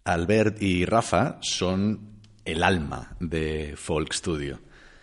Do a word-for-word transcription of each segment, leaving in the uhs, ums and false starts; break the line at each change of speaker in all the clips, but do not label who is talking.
Albert y Rafa son el alma de Folk Studio.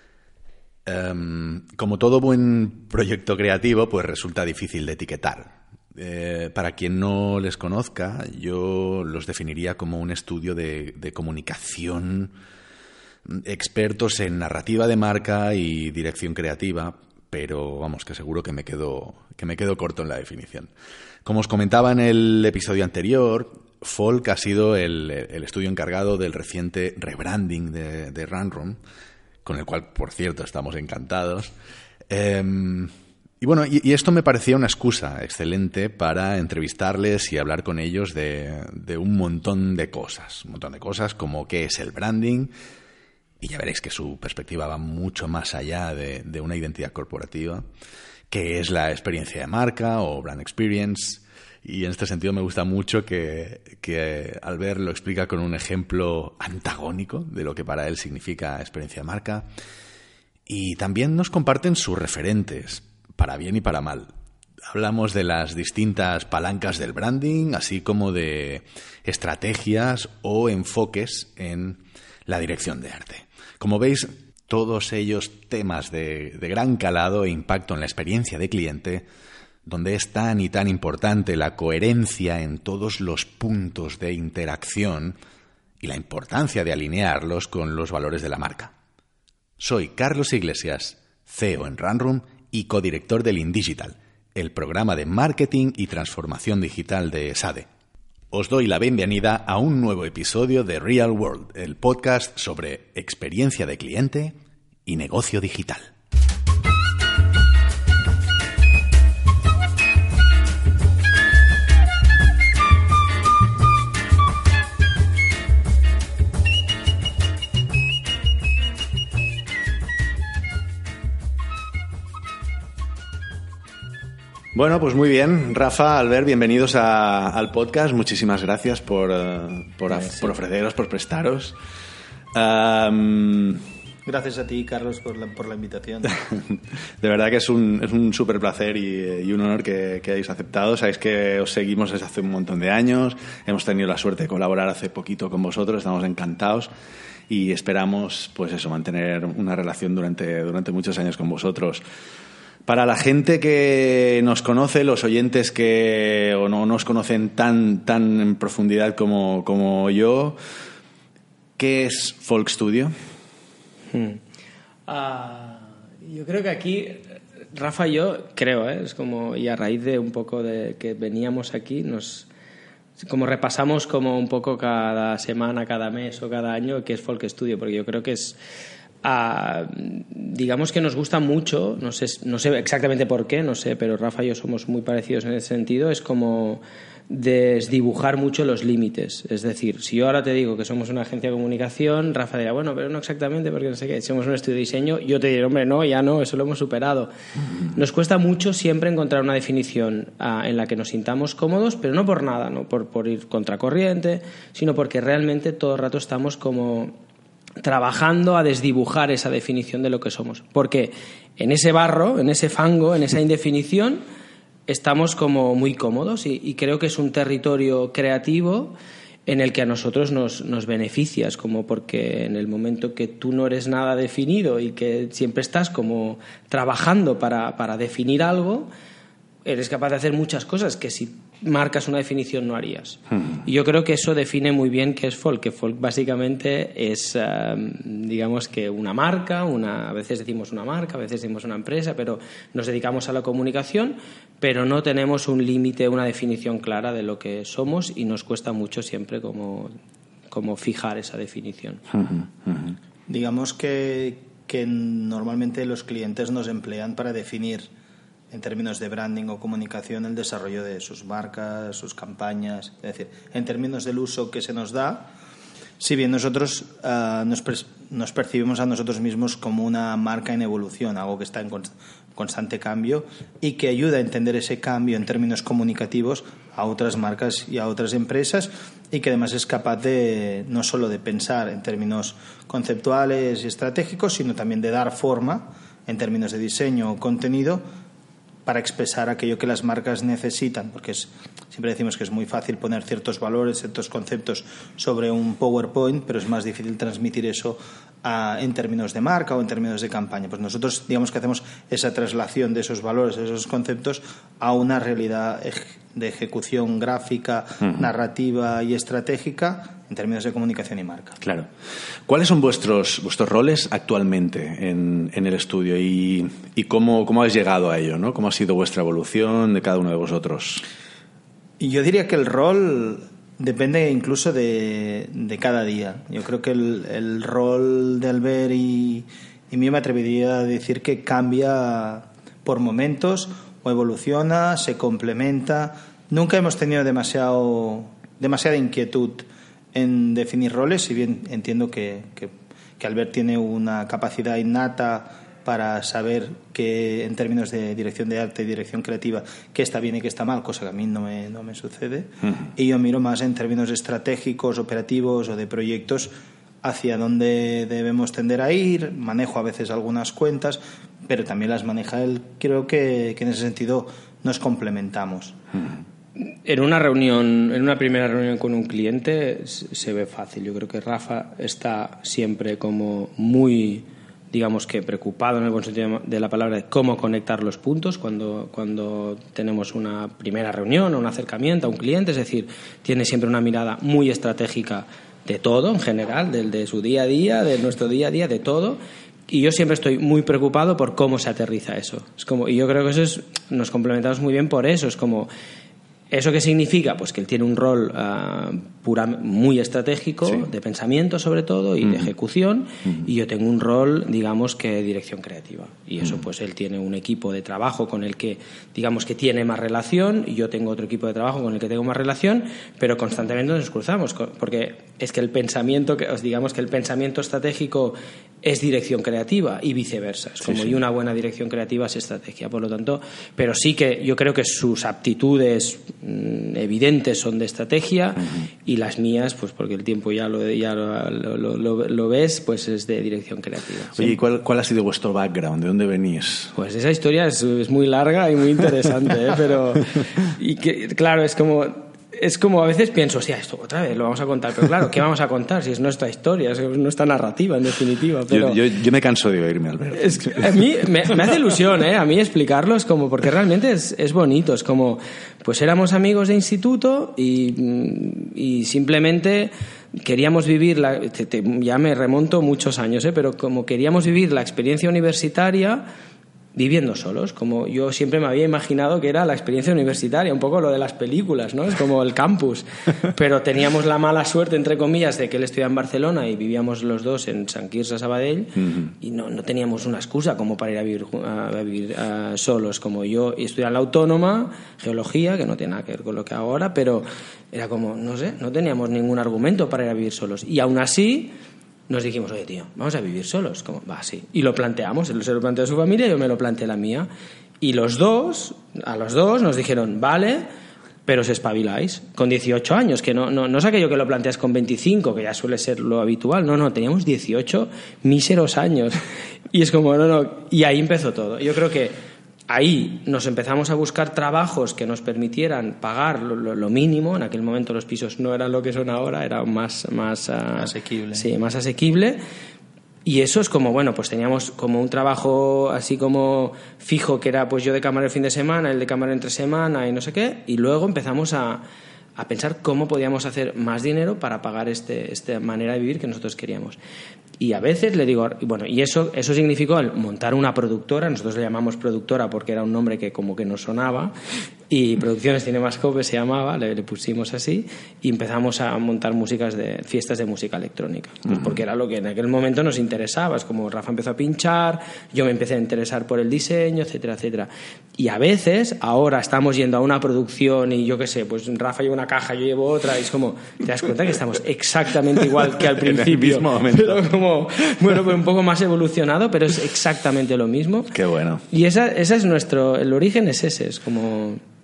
Um, como todo buen proyecto creativo, pues resulta difícil de etiquetar. Eh, para quien no les conozca, yo los definiría como un estudio de, de comunicación, expertos en narrativa de marca y dirección creativa, pero vamos, que seguro que me quedo, que me quedo corto en la definición. Como os comentaba en el episodio anterior, Folk ha sido el, el estudio encargado del reciente rebranding de, de Runroom, con el cual, por cierto, estamos encantados. Eh, y bueno, y, y esto me parecía una excusa excelente para entrevistarles y hablar con ellos de, de un montón de cosas. Un montón de cosas como qué es el branding, y ya veréis que su perspectiva va mucho más allá de, de una identidad corporativa, qué es la experiencia de marca o brand experience. Y en este sentido me gusta mucho que, que Albert lo explica con un ejemplo antagónico de lo que para él significa experiencia de marca. Y también nos comparten sus referentes, para bien y para mal. Hablamos de las distintas palancas del branding, así como de estrategias o enfoques en la dirección de arte. Como veis, todos ellos temas de, de gran calado e impacto en la experiencia de cliente, donde es tan y tan importante la coherencia en todos los puntos de interacción y la importancia de alinearlos con los valores de la marca. Soy Carlos Iglesias, C E O en Runroom y codirector del InDigital, el programa de marketing y transformación digital de SADE. Os doy la bienvenida a un nuevo episodio de Real World, el podcast sobre experiencia de cliente y negocio digital. Bueno, pues muy bien. Rafa, Albert, bienvenidos a, al podcast. Muchísimas gracias por, uh, por, sí. por ofreceros, por prestaros. Um,
gracias a ti, Carlos, por la, por la invitación.
De verdad que es un, es un súper placer y, y un honor que, que hayáis aceptado. Sabéis que os seguimos desde hace un montón de años. Hemos tenido la suerte de colaborar hace poquito con vosotros. Estamos encantados y esperamos, pues eso, mantener una relación durante, durante muchos años con vosotros. Para la gente que nos conoce, los oyentes que o no nos conocen tan, tan en profundidad como, como yo, ¿qué es Folk Studio?
Hmm. Uh, yo creo que aquí, Rafa y yo, creo, ¿eh? Es como, y a raíz de un poco de que veníamos aquí, nos como repasamos como un poco cada semana, cada mes o cada año qué es Folk Studio, porque yo creo que es... Uh, digamos que nos gusta mucho, no sé, no sé exactamente por qué, no sé, pero Rafa y yo somos muy parecidos en ese sentido. Es como desdibujar mucho los límites. Es decir, si yo ahora te digo que somos una agencia de comunicación, Rafa dirá, bueno, pero no exactamente, porque no sé qué, somos un estudio de diseño, yo te diré, hombre, no, ya no, eso lo hemos superado. Nos cuesta mucho siempre encontrar una definición uh, en la que nos sintamos cómodos, pero no por nada, no por, por ir contracorriente, sino porque realmente todo el rato estamos como trabajando a desdibujar esa definición de lo que somos. Porque en ese barro, en ese fango, en esa indefinición, estamos como muy cómodos y, y creo que es un territorio creativo en el que a nosotros nos, nos beneficia. Es como porque en el momento que tú no eres nada definido y que siempre estás como trabajando para, para definir algo, eres capaz de hacer muchas cosas que si marcas una definición no harías. Hmm. Y yo creo que eso define muy bien qué es Folk, que Folk básicamente es, um, digamos que una marca, una, a veces decimos una marca, a veces decimos una empresa, pero nos dedicamos a la comunicación, pero no tenemos un límite, una definición clara de lo que somos y nos cuesta mucho siempre como, como fijar esa definición.
Hmm. Hmm. Digamos que, que normalmente los clientes nos emplean para definir en términos de branding o comunicación el desarrollo de sus marcas, sus campañas, es decir, en términos del uso que se nos da, si bien nosotros uh, nos, per- nos percibimos a nosotros mismos como una marca en evolución, algo que está en const- constante cambio y que ayuda a entender ese cambio en términos comunicativos a otras marcas y a otras empresas, y que además es capaz de no solo de pensar en términos conceptuales y estratégicos, sino también de dar forma en términos de diseño o contenido para expresar aquello que las marcas necesitan, porque es, Siempre decimos que es muy fácil poner ciertos valores, ciertos conceptos sobre un PowerPoint, pero es más difícil transmitir eso a, en términos de marca o en términos de campaña. Pues nosotros, digamos que hacemos esa traslación de esos valores, de esos conceptos, a una realidad de ejecución gráfica, uh-huh. narrativa y estratégica en términos de comunicación y marca.
Claro. ¿Cuáles son vuestros vuestros roles actualmente en, en el estudio y, y cómo, cómo habéis llegado a ello, ¿no? ¿Cómo ha sido vuestra evolución de cada uno de vosotros?
Y yo diría que el rol depende incluso de, de cada día. Yo creo que el, el rol de Albert y, y mío me atrevería a decir que cambia por momentos o evoluciona, se complementa. Nunca hemos tenido demasiado, demasiada inquietud en definir roles, si bien entiendo que, que, que Albert tiene una capacidad innata para saber que en términos de dirección de arte y dirección creativa qué está bien y qué está mal, cosa que a mí no me, no me sucede. Uh-huh. Y yo miro más en términos estratégicos, operativos o de proyectos hacia dónde debemos tender a ir. Manejo a veces algunas cuentas, pero también las maneja él. Creo que, que en ese sentido nos complementamos.
Uh-huh. En una reunión, en una primera reunión con un cliente se ve fácil. Yo creo que Rafa está siempre como muy, digamos que preocupado en el buen sentido de la palabra de cómo conectar los puntos cuando, cuando tenemos una primera reunión o un acercamiento a un cliente. Es decir, tiene siempre una mirada muy estratégica de todo en general, del de su día a día, de nuestro día a día, de todo. Y yo siempre estoy muy preocupado por cómo se aterriza eso. Es como, y yo creo que eso es, nos complementamos muy bien por eso. Es como, ¿eso qué significa? Pues que él tiene un rol uh, pura, muy estratégico, sí. de pensamiento sobre todo y uh-huh. de ejecución, uh-huh. y yo tengo un rol, digamos, que de dirección creativa. Y eso, uh-huh. pues él tiene un equipo de trabajo con el que, digamos, que tiene más relación, y yo tengo otro equipo de trabajo con el que tengo más relación, pero constantemente nos cruzamos, porque es que el pensamiento, que os digamos que el pensamiento estratégico es dirección creativa y viceversa. Es como, sí, sí. y una buena dirección creativa es estrategia, por lo tanto, pero sí que yo creo que sus aptitudes mmm, evidentes son de estrategia, uh-huh. y las mías, pues porque el tiempo ya lo ya lo, lo, lo, lo ves, pues es de dirección creativa.
Oye, ¿y cuál, cuál ha sido vuestro background? ¿De dónde venís?
Pues esa historia es, es muy larga y muy interesante, ¿eh? Pero y que, claro, es como Es como a veces pienso, o sea, esto otra vez lo vamos a contar, pero claro, ¿qué vamos a contar si es nuestra historia, es nuestra narrativa en definitiva? Pero
yo, yo, yo me canso de oírme, Albert.
Es, a mí me, me hace ilusión, ¿eh? A mí explicarlo es como, porque realmente es, es bonito, es como, pues éramos amigos de instituto y, y simplemente queríamos vivir, la, te, te, ya me remonto muchos años, ¿eh? Pero como queríamos vivir la experiencia universitaria viviendo solos, como yo siempre me había imaginado que era la experiencia universitaria, un poco lo de las películas, ¿no? Es como el campus, pero teníamos la mala suerte, entre comillas, de que él estudiaba en Barcelona y vivíamos los dos en Sant Quirze, Sabadell, uh-huh. y no, no teníamos una excusa como para ir a vivir, a vivir a solos, como yo estudiaba en la Autónoma, geología, que no tiene nada que ver con lo que hago ahora, pero era como, no sé, no teníamos ningún argumento para ir a vivir solos, y aún así nos dijimos, oye, tío, vamos a vivir solos. Como, va, sí. Y lo planteamos. Él se lo planteó a su familia, yo me lo planteé a la mía. Y los dos, a los dos, nos dijeron, vale, pero os espabiláis. Con dieciocho años, que no, no, no es aquello que lo planteas con veinticinco, que ya suele ser lo habitual. No, no, teníamos dieciocho míseros años. Y es como, no, no. Y ahí empezó todo. Yo creo que ahí nos empezamos a buscar trabajos que nos permitieran pagar lo, lo, lo mínimo. En aquel momento los pisos no eran lo que son ahora, era más, más uh,
asequible.
Sí, más asequible. Y eso es como, bueno, pues teníamos como un trabajo así como fijo, que era pues yo de camarero el fin de semana, el de camarero entre semana y no sé qué. Y luego empezamos a, a pensar cómo podíamos hacer más dinero para pagar este, esta manera de vivir que nosotros queríamos. Y a veces le digo, bueno, y eso eso significó montar una productora. Nosotros le llamamos productora porque era un nombre que como que nos sonaba, y Producciones Cinemascope se llamaba, le, le pusimos así, y empezamos a montar músicas de fiestas de música electrónica, pues uh-huh. porque era lo que en aquel momento nos interesaba. Es como Rafa empezó a pinchar, yo me empecé a interesar por el diseño, etcétera, etcétera. Y a veces ahora estamos yendo a una producción y yo qué sé, pues Rafa lleva una caja, yo llevo otra, y es como, te das cuenta que estamos exactamente igual que al principio,
en el mismo momento.
Pero como, bueno, pues un poco más evolucionado, pero es exactamente lo mismo.
Qué bueno.
Y esa, esa es nuestro, el origen es ese, es como...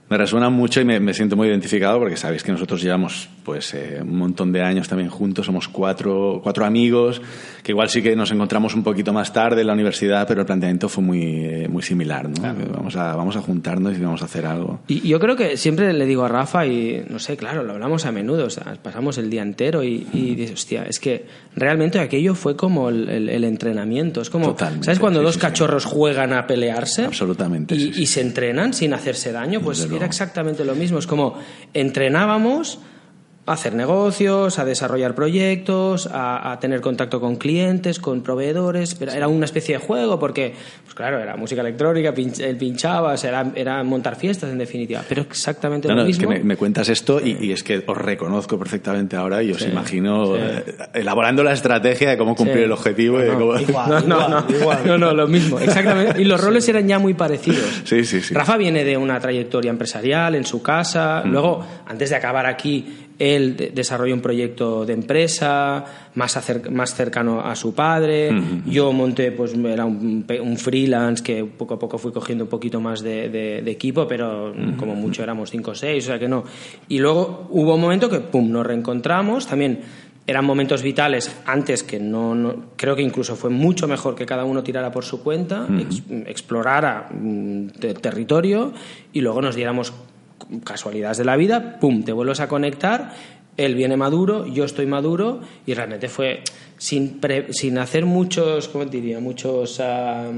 Me resuena mucho y me, me siento muy identificado porque sabéis que nosotros llevamos pues eh, un montón de años también juntos, somos cuatro, cuatro amigos, que igual sí que nos encontramos un poquito más tarde en la universidad, pero el planteamiento fue muy, eh, muy similar, ¿no? Claro. Vamos a, vamos a juntarnos y vamos a hacer algo.
Y yo creo que siempre le digo a Rafa, y no sé, claro, lo hablamos a menudo, o sea, pasamos el día entero y, y dices, hostia, es que realmente aquello fue como el, el, el entrenamiento, es como, Totalmente, ¿sabes cuando sí, dos sí, cachorros sí. juegan a pelearse?
Absolutamente.
Y,
sí, sí.
y se entrenan sin hacerse daño, pues era exactamente lo mismo. Es como entrenábamos a hacer negocios, a desarrollar proyectos, a, a tener contacto con clientes, con proveedores. Pero era una especie de juego porque, pues claro, era música electrónica, pinch, él pinchaba, o sea, era, era montar fiestas en definitiva. Pero exactamente
no,
lo
no,
mismo.
Es que me, me cuentas esto y, y es que os reconozco perfectamente ahora y os sí, imagino sí. Eh, elaborando la estrategia de cómo cumplir sí. el objetivo.
No,
y de cómo...
igual, no, no, no, igual. no, no, lo mismo, exactamente. Y los roles sí. eran ya muy parecidos.
Sí, sí, sí.
Rafa viene de una trayectoria empresarial en su casa. Mm. Luego, antes de acabar aquí, él desarrolló un proyecto de empresa más, acer- más cercano a su padre. Uh-huh. Yo monté, pues era un, un freelance que poco a poco fui cogiendo un poquito más de, de, de equipo, pero uh-huh. como mucho éramos cinco o seis, o sea que no. Y luego hubo un momento que, pum, nos reencontramos. También eran momentos vitales antes que no, no creo que incluso fue mucho mejor que cada uno tirara por su cuenta, uh-huh. ex, explorara mm, te- territorio y luego nos diéramos casualidades de la vida, pum, te vuelves a conectar, él viene maduro, yo estoy maduro y realmente fue sin pre, sin hacer muchos, ¿cómo te diría? Muchos uh,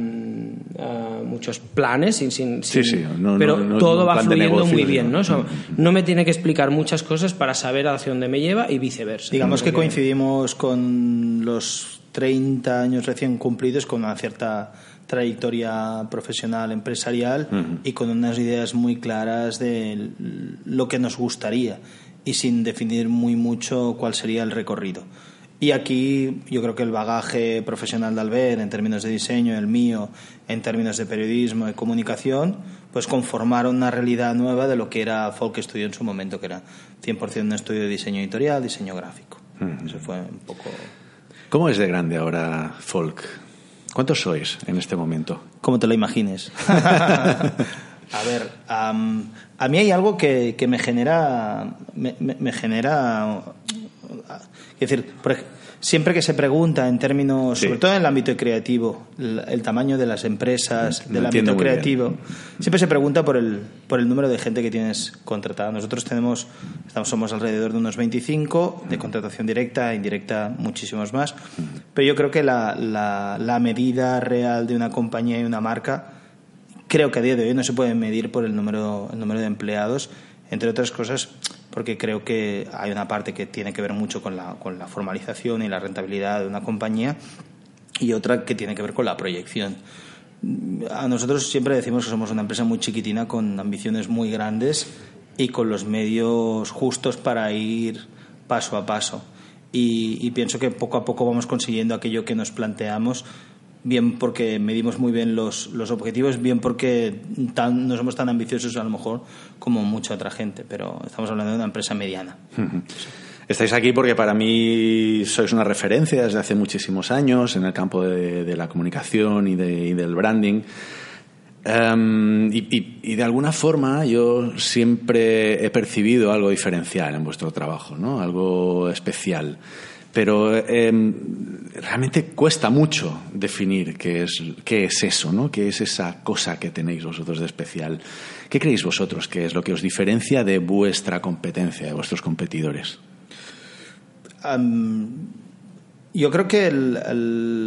uh, muchos planes, sin, sin,
sí,
sin
sí, no,
pero
no, no,
todo
no
va fluyendo
negocio,
muy bien, ¿no? O sea,
uh-huh.
no me tiene que explicar muchas cosas para saber hacia dónde me lleva y viceversa.
Digamos que coincidimos con los treinta años recién cumplidos con una cierta trayectoria profesional, empresarial uh-huh. y con unas ideas muy claras de lo que nos gustaría y sin definir muy mucho cuál sería el recorrido. Y aquí yo creo que el bagaje profesional de Albert en términos de diseño, el mío en términos de periodismo y comunicación, pues conformaron una realidad nueva de lo que era Folk Studio en su momento, que era cien por ciento un estudio de diseño editorial, diseño gráfico. Uh-huh. Eso fue un poco...
¿Cómo es de grande ahora Folk? ¿Cuántos sois en este momento?
Como te lo imagines. A ver, um, a mí hay algo que, que me genera... Me, me, me genera... Es decir, por ejemplo, siempre que se pregunta en términos, sí. sobre todo en el ámbito creativo, el, el tamaño de las empresas,
Me
del ámbito creativo,
bien.
siempre se pregunta por el, por el número de gente que tienes contratada. Nosotros tenemos, estamos, somos alrededor de unos veinticinco, de contratación directa, indirecta muchísimos más, pero yo creo que la, la, la medida real de una compañía y una marca, creo que a día de hoy no se puede medir por el número, el número de empleados, entre otras cosas porque creo que hay una parte que tiene que ver mucho con la, con la formalización y la rentabilidad de una compañía y otra que tiene que ver con la proyección. A nosotros siempre decimos que somos una empresa muy chiquitina con ambiciones muy grandes y con los medios justos para ir paso a paso. Y, y pienso que poco a poco vamos consiguiendo aquello que nos planteamos, bien porque medimos muy bien los, los objetivos, bien porque tan, no somos tan ambiciosos a lo mejor como mucha otra gente, pero estamos hablando de una empresa mediana.
Uh-huh. Estáis aquí porque para mí sois una referencia desde hace muchísimos años en el campo de, de la comunicación y, de, y del branding. Um, y, y, y de alguna forma yo siempre he percibido algo diferencial en vuestro trabajo, ¿no? Algo especial. Pero eh, realmente cuesta mucho definir qué es, qué es eso, ¿no? Qué es esa cosa que tenéis vosotros de especial. ¿Qué creéis vosotros que es lo que os diferencia de vuestra competencia, de vuestros competidores?
Um, yo creo que el, el,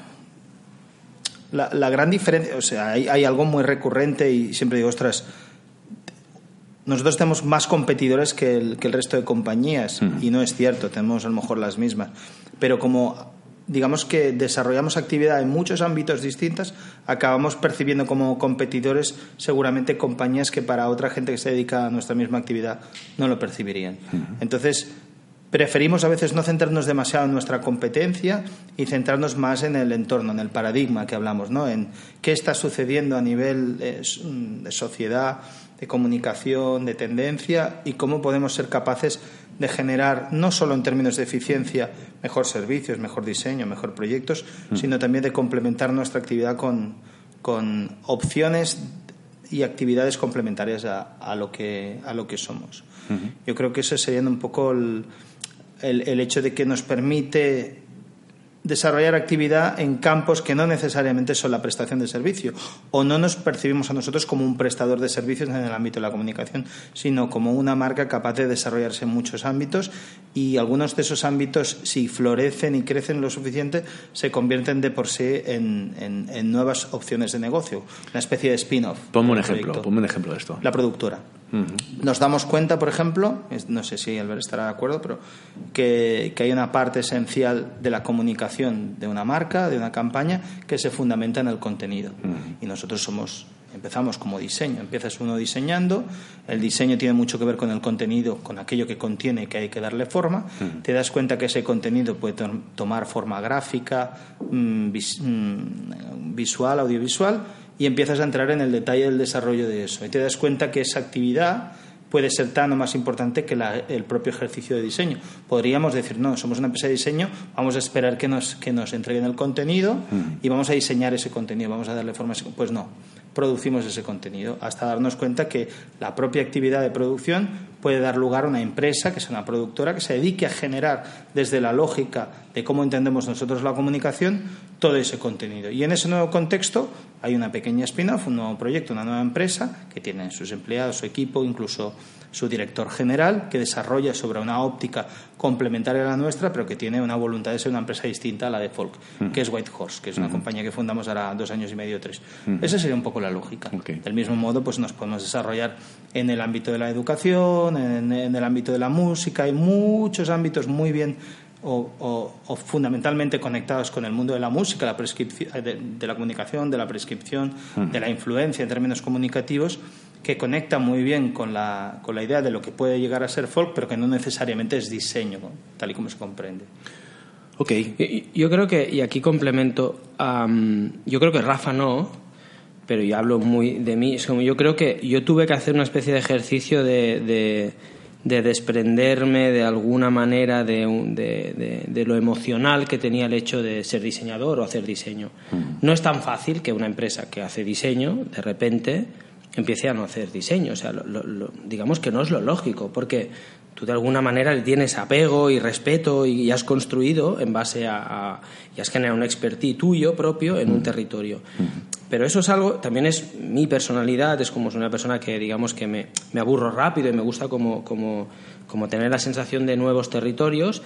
la, la gran diferencia, o sea, hay, hay algo muy recurrente y siempre digo, ostras, nosotros tenemos más competidores que el, que el resto de compañías uh-huh. y no es cierto, tenemos a lo mejor las mismas, pero como digamos que desarrollamos actividad en muchos ámbitos distintos, acabamos percibiendo como competidores seguramente compañías que para otra gente que se dedica a nuestra misma actividad no lo percibirían. Uh-huh. Entonces preferimos a veces no centrarnos demasiado en nuestra competencia y centrarnos más en el entorno, en el paradigma que hablamos, ¿no? En qué está sucediendo a nivel de, de sociedad, de comunicación, de tendencia y cómo podemos ser capaces de generar, no solo en términos de eficiencia, mejor servicios, mejor diseño, mejor proyectos, mm. sino también de complementar nuestra actividad con, con opciones y actividades complementarias a, a, lo, que, a lo que somos. Uh-huh. Yo creo que eso sería un poco el, el, el hecho de que nos permite desarrollar actividad en campos que no necesariamente son la prestación de servicio, o no nos percibimos a nosotros como un prestador de servicios en el ámbito de la comunicación, sino como una marca capaz de desarrollarse en muchos ámbitos, y algunos de esos ámbitos, si florecen y crecen lo suficiente, se convierten de por sí en, en, en nuevas opciones de negocio, una especie de spin-off.
Ponme un ejemplo, ponme un ejemplo de esto.
La productora. Nos damos cuenta, por ejemplo, no sé si Albert estará de acuerdo, pero que, que hay una parte esencial de la comunicación de una marca, de una campaña, que se fundamenta en el contenido. Uh-huh. Y nosotros somos, empezamos como diseño. Empiezas uno diseñando, el diseño tiene mucho que ver con el contenido, con aquello que contiene, que hay que darle forma. Uh-huh. Te das cuenta que ese contenido puede to- tomar forma gráfica, mmm, vis- mmm, visual, audiovisual, y empiezas a entrar en el detalle del desarrollo de eso. Y te das cuenta que esa actividad puede ser tan o más importante que la, el propio ejercicio de diseño. Podríamos decir, no, somos una empresa de diseño, vamos a esperar que nos, que nos entreguen el contenido y vamos a diseñar ese contenido, vamos a darle forma a ese... Pues no, producimos ese contenido hasta darnos cuenta que la propia actividad de producción puede dar lugar a una empresa, que es una productora, que se dedique a generar desde la lógica de cómo entendemos nosotros la comunicación todo ese contenido. Y en ese nuevo contexto hay una pequeña spin-off, un nuevo proyecto, una nueva empresa que tiene sus empleados, su equipo, incluso su director general, que desarrolla sobre una óptica complementaria a la nuestra, pero que tiene una voluntad de ser una empresa distinta a la de Folk, uh-huh. que es Whitehorse, que es una uh-huh. compañía que fundamos ahora dos años y medio, tres. Uh-huh. Esa sería un poco la lógica. Okay. Del mismo modo, pues nos podemos desarrollar en el ámbito de la educación, en, en el ámbito de la música, hay muchos ámbitos muy bien O, o, o fundamentalmente conectados con el mundo de la música, la prescripción, de, de la comunicación, de la prescripción, uh-huh. de la influencia en términos comunicativos, que conecta muy bien con la, con la idea de lo que puede llegar a ser folk, pero que no necesariamente es diseño, tal y como se comprende.
Ok. Yo creo que, y aquí complemento, um, yo creo que Rafa no, pero yo hablo muy de mí, es como yo creo que yo tuve que hacer una especie de ejercicio de... de de desprenderme de alguna manera de, de, de, de lo emocional que tenía el hecho de ser diseñador o hacer diseño. No es tan fácil que una empresa que hace diseño de repente empiece a no hacer diseño. O sea, lo, lo, lo, digamos que no es lo lógico, porque tú de alguna manera le tienes apego y respeto y has construido en base a, a y has generado un expertise tuyo propio en un territorio. Pero eso es algo, también es mi personalidad, es como una persona que digamos que me, me aburro rápido y me gusta como, como, como tener la sensación de nuevos territorios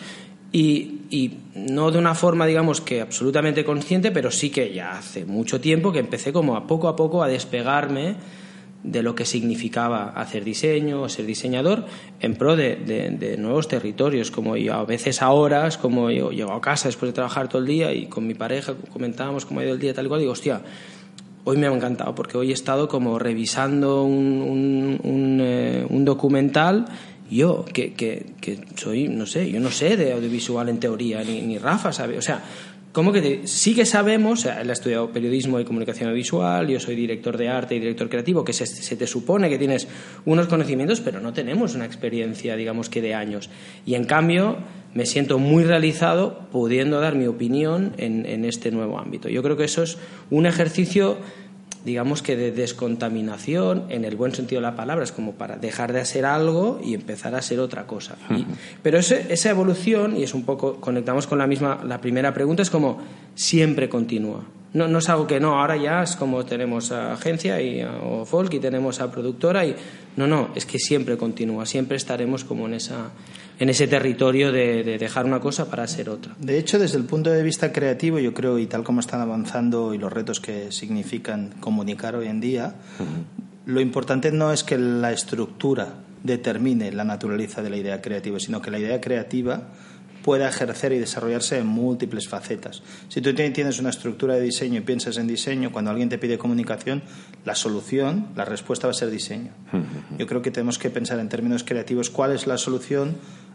y, y no de una forma digamos que absolutamente consciente, pero sí que ya hace mucho tiempo que empecé como a poco a poco a despegarme de lo que significaba hacer diseño o ser diseñador en pro de, de, de nuevos territorios, como yo a veces a horas, como yo llego a casa después de trabajar todo el día y con mi pareja comentábamos cómo ha ido el día tal y cual, digo, hostia, hoy me ha encantado porque hoy he estado como revisando un, un, un, eh, un documental. Yo, que, que, que soy, no sé, yo no sé de audiovisual en teoría, ni, ni Rafa sabe, o sea, ¿cómo que te, sí que sabemos? O sea, él ha estudiado periodismo y comunicación audiovisual, yo soy director de arte y director creativo, que se, se te supone que tienes unos conocimientos, pero no tenemos una experiencia, digamos que de años. Y en cambio, me siento muy realizado pudiendo dar mi opinión en, en este nuevo ámbito. Yo creo que eso es un ejercicio, digamos que de descontaminación en el buen sentido de la palabra, es como para dejar de ser algo y empezar a ser otra cosa. Y, pero ese, esa evolución, y es un poco, conectamos con la misma, la primera pregunta, es como siempre continúa. No, no es algo que no, ahora ya es como tenemos a agencia y, a, o folk y tenemos a productora y no, no, es que siempre continúa, siempre estaremos como en esa en ese territorio de, de dejar una cosa para ser otra.
De hecho, desde el punto de vista creativo, yo creo, y tal como están avanzando y los retos que significan comunicar hoy en día, uh-huh. lo importante no es que la estructura determine la naturaleza de la idea creativa, sino que la idea creativa pueda ejercer y desarrollarse en múltiples facetas. Si tú tienes una estructura de diseño y piensas en diseño, cuando alguien te pide comunicación, la solución, la respuesta va a ser diseño. Uh-huh. Yo creo que tenemos que pensar en términos creativos cuál es la solución,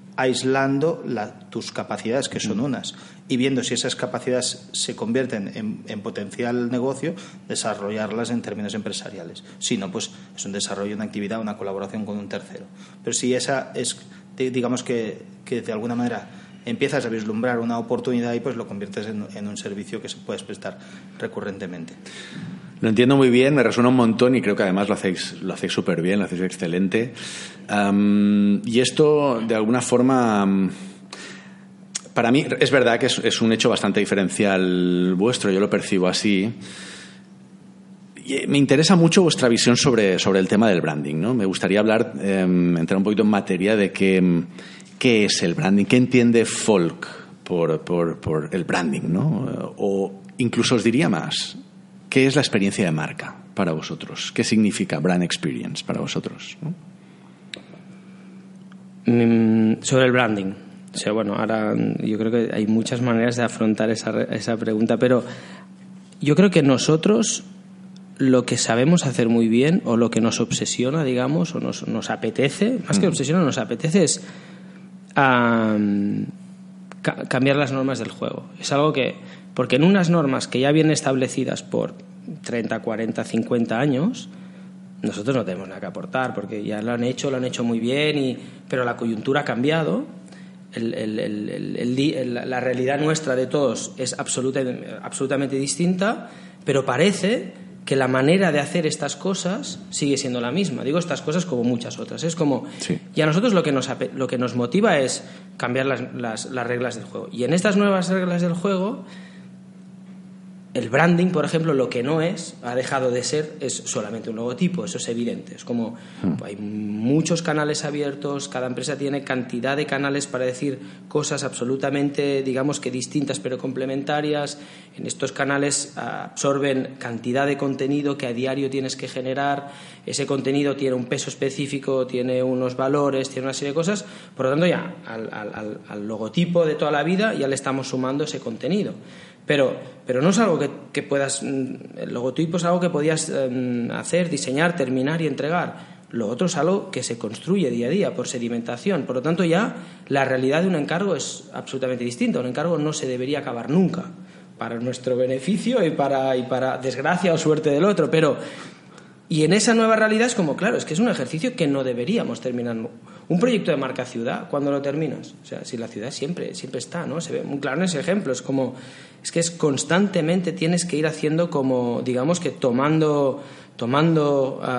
aislando la, tus capacidades, que son unas, y viendo si esas capacidades se convierten en, en potencial negocio, desarrollarlas en términos empresariales. Si no, pues es un desarrollo, una actividad, una colaboración con un tercero. Pero si esa es, digamos que, que de alguna manera empiezas a vislumbrar una oportunidad y pues lo conviertes en, en un servicio que se puedes prestar recurrentemente.
Lo entiendo muy bien, me resuena un montón y creo que además lo hacéis lo hacéis súper bien, lo hacéis excelente. Um, y esto, de alguna forma, um, para mí es verdad que es, es un hecho bastante diferencial vuestro, yo lo percibo así. Y me interesa mucho vuestra visión sobre, sobre el tema del branding, ¿no? Me gustaría hablar, eh, entrar un poquito en materia de qué, qué es el branding, qué entiende Folk por, por, por el branding, ¿no? O incluso os diría más, ¿qué es la experiencia de marca para vosotros? ¿Qué significa brand experience para vosotros, ¿no?
Mm, sobre el branding. O sea, bueno, ahora yo creo que hay muchas maneras de afrontar esa, esa pregunta, pero yo creo que nosotros lo que sabemos hacer muy bien o lo que nos obsesiona, digamos, o nos, nos apetece, más que obsesiona, nos apetece es um, ca- cambiar las normas del juego. Es algo que, porque en unas normas que ya vienen establecidas por treinta, cuarenta, cincuenta años, nosotros no tenemos nada que aportar porque ya lo han hecho, lo han hecho muy bien, y, pero la coyuntura ha cambiado. El, el, el, el, el, el, la realidad nuestra de todos es absoluta, absolutamente distinta, pero parece que la manera de hacer estas cosas sigue siendo la misma. Digo estas cosas como muchas otras. Es como, sí. Y a nosotros lo que nos, lo que nos motiva es cambiar las, las, las reglas del juego. Y en estas nuevas reglas del juego, el branding, por ejemplo, lo que no es, ha dejado de ser, es solamente un logotipo. Eso es evidente. Es como, hmm. pues hay muchos canales abiertos, cada empresa tiene cantidad de canales para decir cosas absolutamente, digamos que distintas pero complementarias. En estos canales absorben cantidad de contenido que a diario tienes que generar. Ese contenido tiene un peso específico, tiene unos valores, tiene una serie de cosas. Por lo tanto, ya al, al, al logotipo de toda la vida ya le estamos sumando ese contenido. Pero, pero no es algo que, que puedas... El logotipo es algo que podías eh, hacer, diseñar, terminar y entregar. Lo otro es algo que se construye día a día por sedimentación. Por lo tanto, ya la realidad de un encargo es absolutamente distinta. Un encargo no se debería acabar nunca, para nuestro beneficio y para, y para desgracia o suerte del otro. Pero... Y en esa nueva realidad es como, claro, es que es un ejercicio que no deberíamos terminar. Un proyecto de marca ciudad, ¿cuándo lo terminas? O sea, si la ciudad siempre, siempre está, ¿no? Se ve muy claro en ese ejemplo. Es como, es que es constantemente tienes que ir haciendo como, digamos que tomando, tomando uh,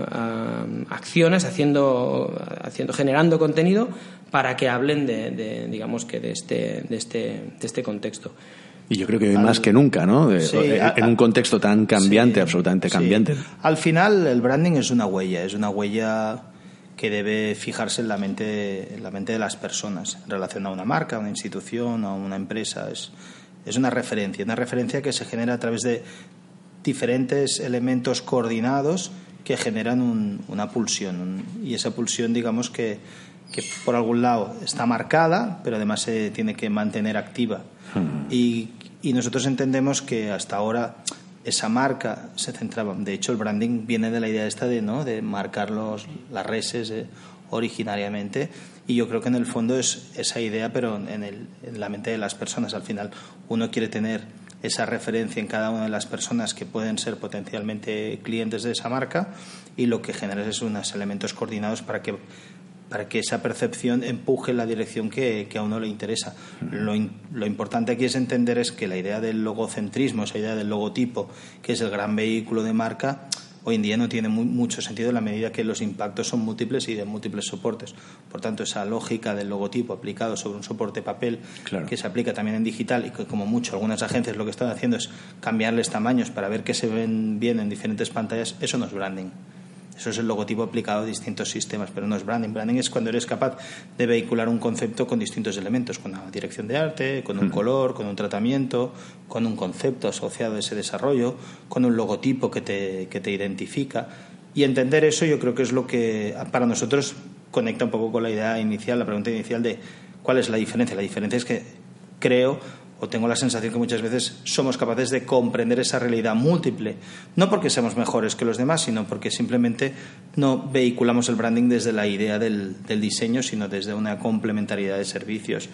uh, acciones, haciendo, haciendo, generando contenido para que hablen de, de digamos que de este, de este, de este contexto.
Y yo creo que hoy al, más que nunca, ¿no? De, sí, en a, un contexto tan cambiante, sí, absolutamente cambiante.
Sí. Al final, el branding es una huella, es una huella que debe fijarse en la mente, en la mente de las personas en relación a una marca, a una institución, a una empresa. Es, es una referencia, una referencia que se genera a través de diferentes elementos coordinados que generan un, una pulsión. Un, y esa pulsión, digamos que, que por algún lado está marcada, pero además se tiene que mantener activa. Hmm. Y, y nosotros entendemos que hasta ahora esa marca se centraba, de hecho el branding viene de la idea esta de, ¿no?, de marcar los, las reses eh, originariamente, y yo creo que en el fondo es esa idea, pero en, el, en la mente de las personas. Al final uno quiere tener esa referencia en cada una de las personas que pueden ser potencialmente clientes de esa marca, y lo que genera es unos elementos coordinados para que para que esa percepción empuje en la dirección que, que a uno le interesa. Lo, in, lo importante aquí es entender es que la idea del logocentrismo, esa idea del logotipo, que es el gran vehículo de marca, hoy en día no tiene muy, mucho sentido en la medida que los impactos son múltiples y de múltiples soportes. Por tanto, esa lógica del logotipo aplicado sobre un soporte papel, claro, que se aplica también en digital, y que como mucho algunas agencias lo que están haciendo es cambiarles tamaños para ver que se ven bien en diferentes pantallas, eso no es branding. Eso es el logotipo aplicado a distintos sistemas, pero no es branding. Branding es cuando eres capaz de vehicular un concepto con distintos elementos, con una dirección de arte, con un mm. color, con un tratamiento, con un concepto asociado a ese desarrollo, con un logotipo que te, que te identifica. Y entender eso yo creo que es lo que para nosotros conecta un poco con la idea inicial, la pregunta inicial de cuál es la diferencia. La diferencia es que creo, o tengo la sensación que muchas veces somos capaces de comprender esa realidad múltiple, no porque seamos mejores que los demás, sino porque simplemente no vehiculamos el branding desde la idea del, del diseño, sino desde una complementariedad de servicios.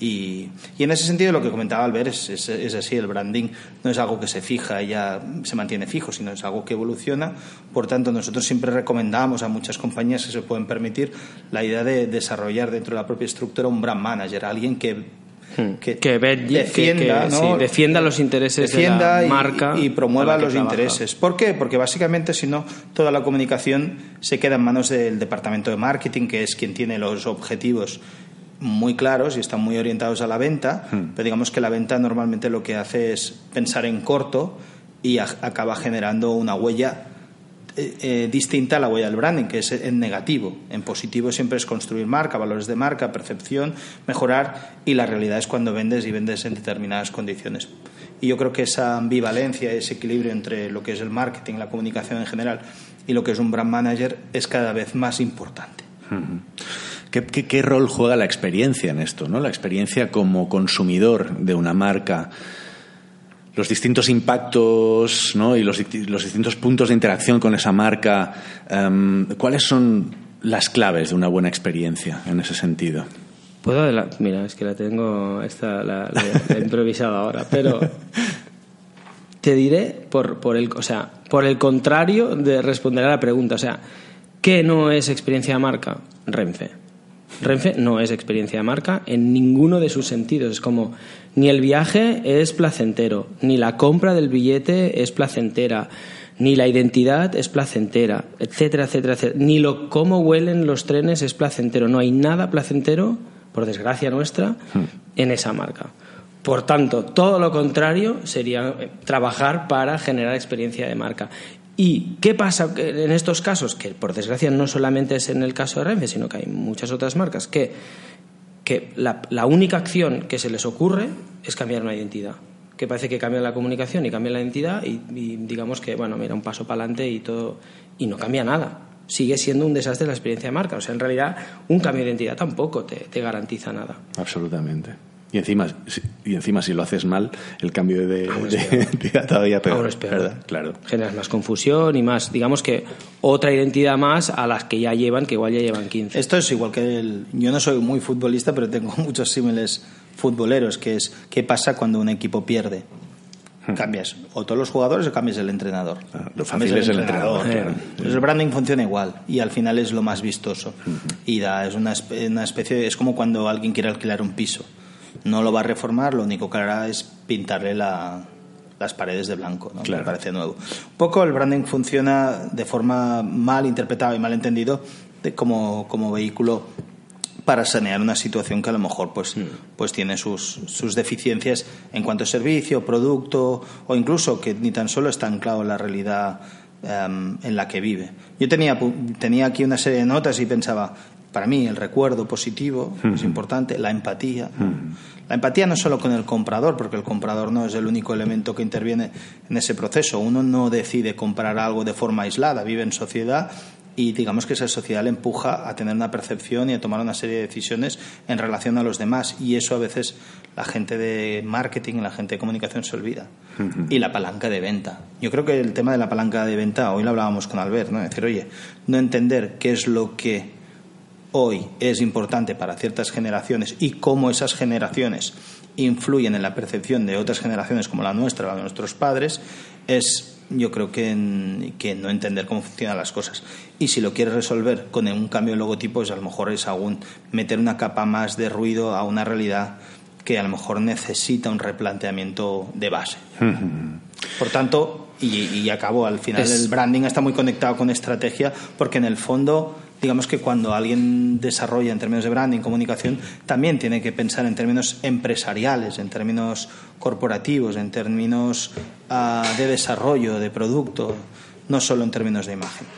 Y, y en ese sentido lo que comentaba Albert es, es, es así, el branding no es algo que se fija y ya se mantiene fijo, sino es algo que evoluciona. Por tanto, nosotros siempre recomendamos a muchas compañías que se pueden permitir la idea de desarrollar dentro de la propia estructura un brand manager, alguien que que,
que, vetlle,
defienda,
que, que,
¿no?
sí, defienda los intereses
defienda
de la marca
y, y promueva los
trabaja.
intereses. ¿Por qué? Porque básicamente si no toda la comunicación se queda en manos del departamento de marketing, que es quien tiene los objetivos muy claros y están muy orientados a la venta, hmm. pero digamos que la venta normalmente lo que hace es pensar en corto y a, acaba generando una huella eh, eh, distinta a la huella del branding, que es en negativo. En positivo siempre es construir marca, valores de marca, percepción, mejorar, y la realidad es cuando vendes y vendes en determinadas condiciones. Y yo creo que esa ambivalencia, ese equilibrio entre lo que es el marketing, la comunicación en general y lo que es un brand manager es cada vez más importante.
Hmm. ¿Qué, qué, ¿Qué rol juega la experiencia en esto, ¿no? La experiencia como consumidor de una marca, los distintos impactos, ¿no? Y los, los distintos puntos de interacción con esa marca. Um, ¿Cuáles son las claves de una buena experiencia en ese sentido?
Puedo adelantar. Mira, es que la tengo, esta la, la, la he improvisado ahora, pero te diré por, por el, o sea, por el contrario de responder a la pregunta. O sea, ¿qué no es experiencia de marca? Renfe. Renfe no es experiencia de marca en ninguno de sus sentidos. Es como, ni el viaje es placentero, ni la compra del billete es placentera, ni la identidad es placentera, etcétera, etcétera, etcétera. Ni lo cómo huelen los trenes es placentero. No hay nada placentero, por desgracia nuestra, en esa marca. Por tanto, todo lo contrario sería trabajar para generar experiencia de marca. ¿Y qué pasa en estos casos? Que por desgracia no solamente es en el caso de Renfe, sino que hay muchas otras marcas que, que la, la única acción que se les ocurre es cambiar una identidad. Que parece que cambian la comunicación y cambian la identidad y, y digamos que, bueno, mira, un paso para adelante y todo, y no cambia nada. Sigue siendo un desastre la experiencia de marca. O sea, en realidad, un cambio de identidad tampoco te, te garantiza nada.
Absolutamente. Y encima, y encima si lo haces mal, el cambio de, de identidad todavía peor.
Aún es peor.
¿Verdad? Claro.
Generas más confusión y más, digamos que otra identidad más a las que ya llevan, que igual ya llevan quince.
Esto es igual que el... Yo no soy muy futbolista, pero tengo muchos símiles futboleros, que es ¿qué pasa cuando un equipo pierde? Cambias o todos los jugadores o cambias el entrenador.
Ah, lo fácil es el entrenador. entrenador claro.
Pues el branding funciona igual y al final es lo más vistoso. Uh-huh. Y da, es una, una especie de, es como cuando alguien quiere alquilar un piso. No lo va a reformar, lo único que hará es pintarle la, las paredes de blanco, ¿no?
Claro.
Me parece nuevo. Un poco el branding funciona de forma mal interpretada y mal entendido de, como, como vehículo para sanear una situación que a lo mejor pues, mm. pues tiene sus, sus deficiencias en cuanto a servicio, producto o incluso que ni tan solo está anclado en la realidad um, en la que vive. Yo tenía, tenía aquí una serie de notas y pensaba, para mí el recuerdo positivo mm. es importante, la empatía. Mm. La empatía no solo con el comprador, porque el comprador no es el único elemento que interviene en ese proceso. Uno no decide comprar algo de forma aislada, vive en sociedad y digamos que esa sociedad le empuja a tener una percepción y a tomar una serie de decisiones en relación a los demás, y eso a veces la gente de marketing, la gente de comunicación se olvida. Uh-huh. Y la palanca de venta. Yo creo que el tema de la palanca de venta, hoy lo hablábamos con Albert, ¿no? Es decir, oye, no entender qué es lo que hoy es importante para ciertas generaciones y cómo esas generaciones influyen en la percepción de otras generaciones como la nuestra, la de nuestros padres, es... yo creo que, en, que no entender cómo funcionan las cosas. Y si lo quieres resolver con un cambio de logotipo, pues a lo mejor es aún meter una capa más de ruido a una realidad que a lo mejor necesita un replanteamiento de base. Por tanto, y, y acabo, al final es... el branding está muy conectado con estrategia, porque en el fondo, digamos que cuando alguien desarrolla en términos de branding, comunicación, también tiene que pensar en términos empresariales, en términos corporativos, en términos uh, de desarrollo, de producto, no solo en términos de imagen.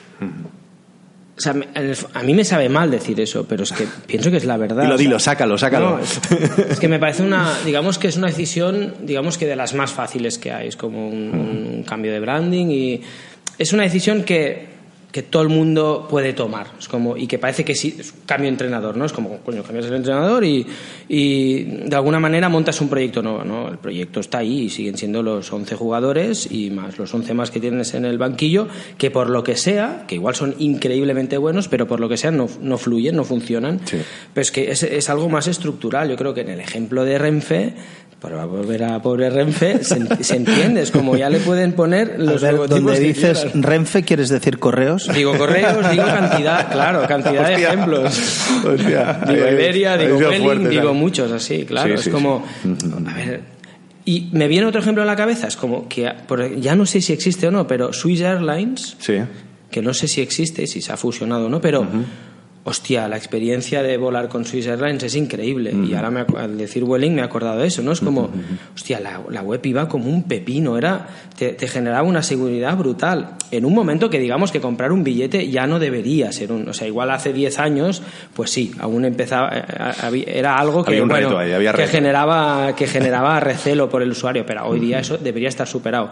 O sea, a mí me sabe mal decir eso, pero es que pienso que es la verdad.
Dilo,
o sea,
dilo, sácalo, sácalo.
No, es, es que me parece una, digamos que es una decisión, digamos que de las más fáciles que hay. Es como un, mm. un cambio de branding y es una decisión que que todo el mundo puede tomar, es como, y que parece que sí, es un cambio de entrenador, ¿no? Es como, coño, cambias el entrenador y, y de alguna manera montas un proyecto nuevo, ¿no? El proyecto está ahí y siguen siendo los once jugadores y más los once más que tienes en el banquillo, que por lo que sea, que igual son increíblemente buenos, pero por lo que sea no, no fluyen, no funcionan. Sí. Pero es que es, es algo más estructural. Yo creo que en el ejemplo de Renfe para volver a pobre Renfe, se, se entiende, es como ya le pueden poner los
ver,
logotipos
donde
que
dices
quieras.
Renfe, ¿quieres decir correos?
Digo correos, digo cantidad, claro, cantidad
Hostia.
de ejemplos.
Hostia.
Digo
Ahí-
Iberia,
ahí
digo
sido
Vueling,
fuerte,
digo
¿sabes?
muchos así, claro.
Sí,
es
sí,
como, a ver, y me viene otro ejemplo a la cabeza, es como que, por- ya no sé si existe o no, pero Swiss Airlines,
Sí.
que no sé si existe, si se ha fusionado o no, pero hostia, la experiencia de volar con Swiss Airlines es increíble. Y ahora me, ac- al decir Vueling me he acordado de eso, ¿no? Es como, hostia, la, la web iba como un pepino, era te, te generaba una seguridad brutal. En un momento que digamos que comprar un billete ya no debería ser un... O sea, igual hace diez años, pues sí, aún empezaba... eh, había- Era algo que,
Había un
bueno,
reto ahí, había
que,
reto.
generaba, que generaba recelo por el usuario, pero hoy día eso debería estar superado.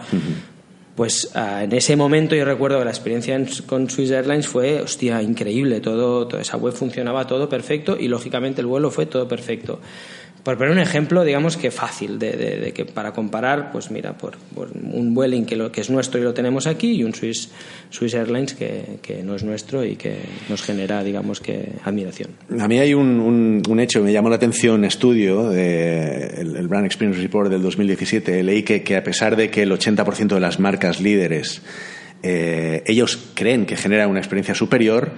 Pues ah, en ese momento yo recuerdo que la experiencia en- con Swiss Airlines fue, hostia, increíble. Todo, toda esa web funcionaba todo perfecto y lógicamente el vuelo fue todo perfecto. Por poner un ejemplo, digamos que fácil, de, de, de que para comparar, pues mira, por, por un Vueling que, lo, que es nuestro y lo tenemos aquí y un Swiss, Swiss Airlines que, que no es nuestro y que nos genera, digamos que, admiración.
A mí hay un, un, un hecho, me llamó la atención, un estudio, de, el, el Brand Experience Report del dos mil diecisiete. Leí que, que a pesar de que el ochenta por ciento de las marcas líderes, eh, ellos creen que genera una experiencia superior,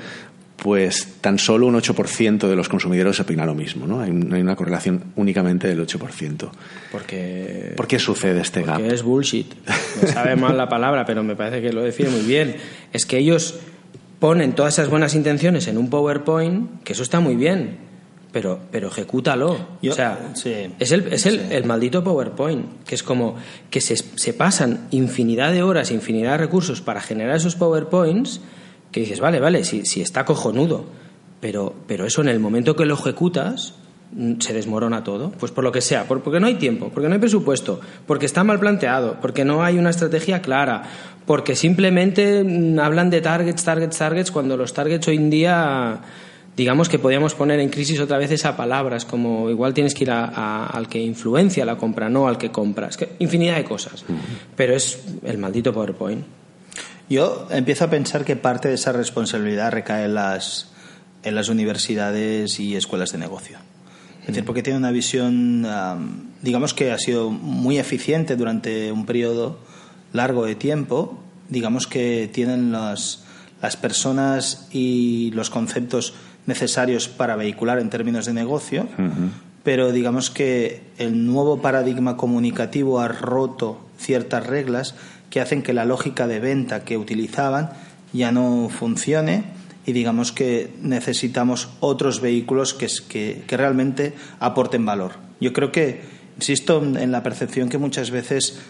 pues tan solo un ocho por ciento de los consumidores opina lo mismo, ¿no? Hay, un- hay una correlación únicamente del ocho por ciento.
Porque...
¿Por qué sucede este gap?
Porque es bullshit. Me sabe mal la palabra, pero me parece que lo define muy bien. Es que ellos ponen todas esas buenas intenciones en un PowerPoint, que eso está muy bien, pero, pero ejecútalo.
Yo-
o sea,
sí.
es, el, es el,
Sí.
el maldito PowerPoint, que es como que se, se pasan infinidad de horas, infinidad de recursos para generar esos PowerPoints, que dices, vale, vale, si, si está cojonudo, pero, pero eso en el momento que lo ejecutas mm, se desmorona todo, pues por lo que sea, por- porque no hay tiempo, porque no hay presupuesto, porque está mal planteado, porque no hay una estrategia clara, porque simplemente mm, hablan de targets, targets, targets, cuando los targets hoy en día, digamos que podríamos poner en crisis otra vez esa palabra, es como igual tienes que ir a- a- al que influencia la compra, no al que compra, es que infinidad de cosas, pero es el maldito PowerPoint.
Yo empiezo a pensar que parte de esa responsabilidad recae en las, en las universidades y escuelas de negocio. Es decir, porque tiene una visión, um, digamos que ha sido muy eficiente durante un periodo largo de tiempo. Digamos que tienen las, las personas y los conceptos necesarios para vehicular en términos de negocio, uh-huh. Pero digamos que el nuevo paradigma comunicativo ha roto ciertas reglas que hacen que la lógica de venta que utilizaban ya no funcione y digamos que necesitamos otros vehículos que, que, que realmente aporten valor. Yo creo que, insisto en la percepción que muchas veces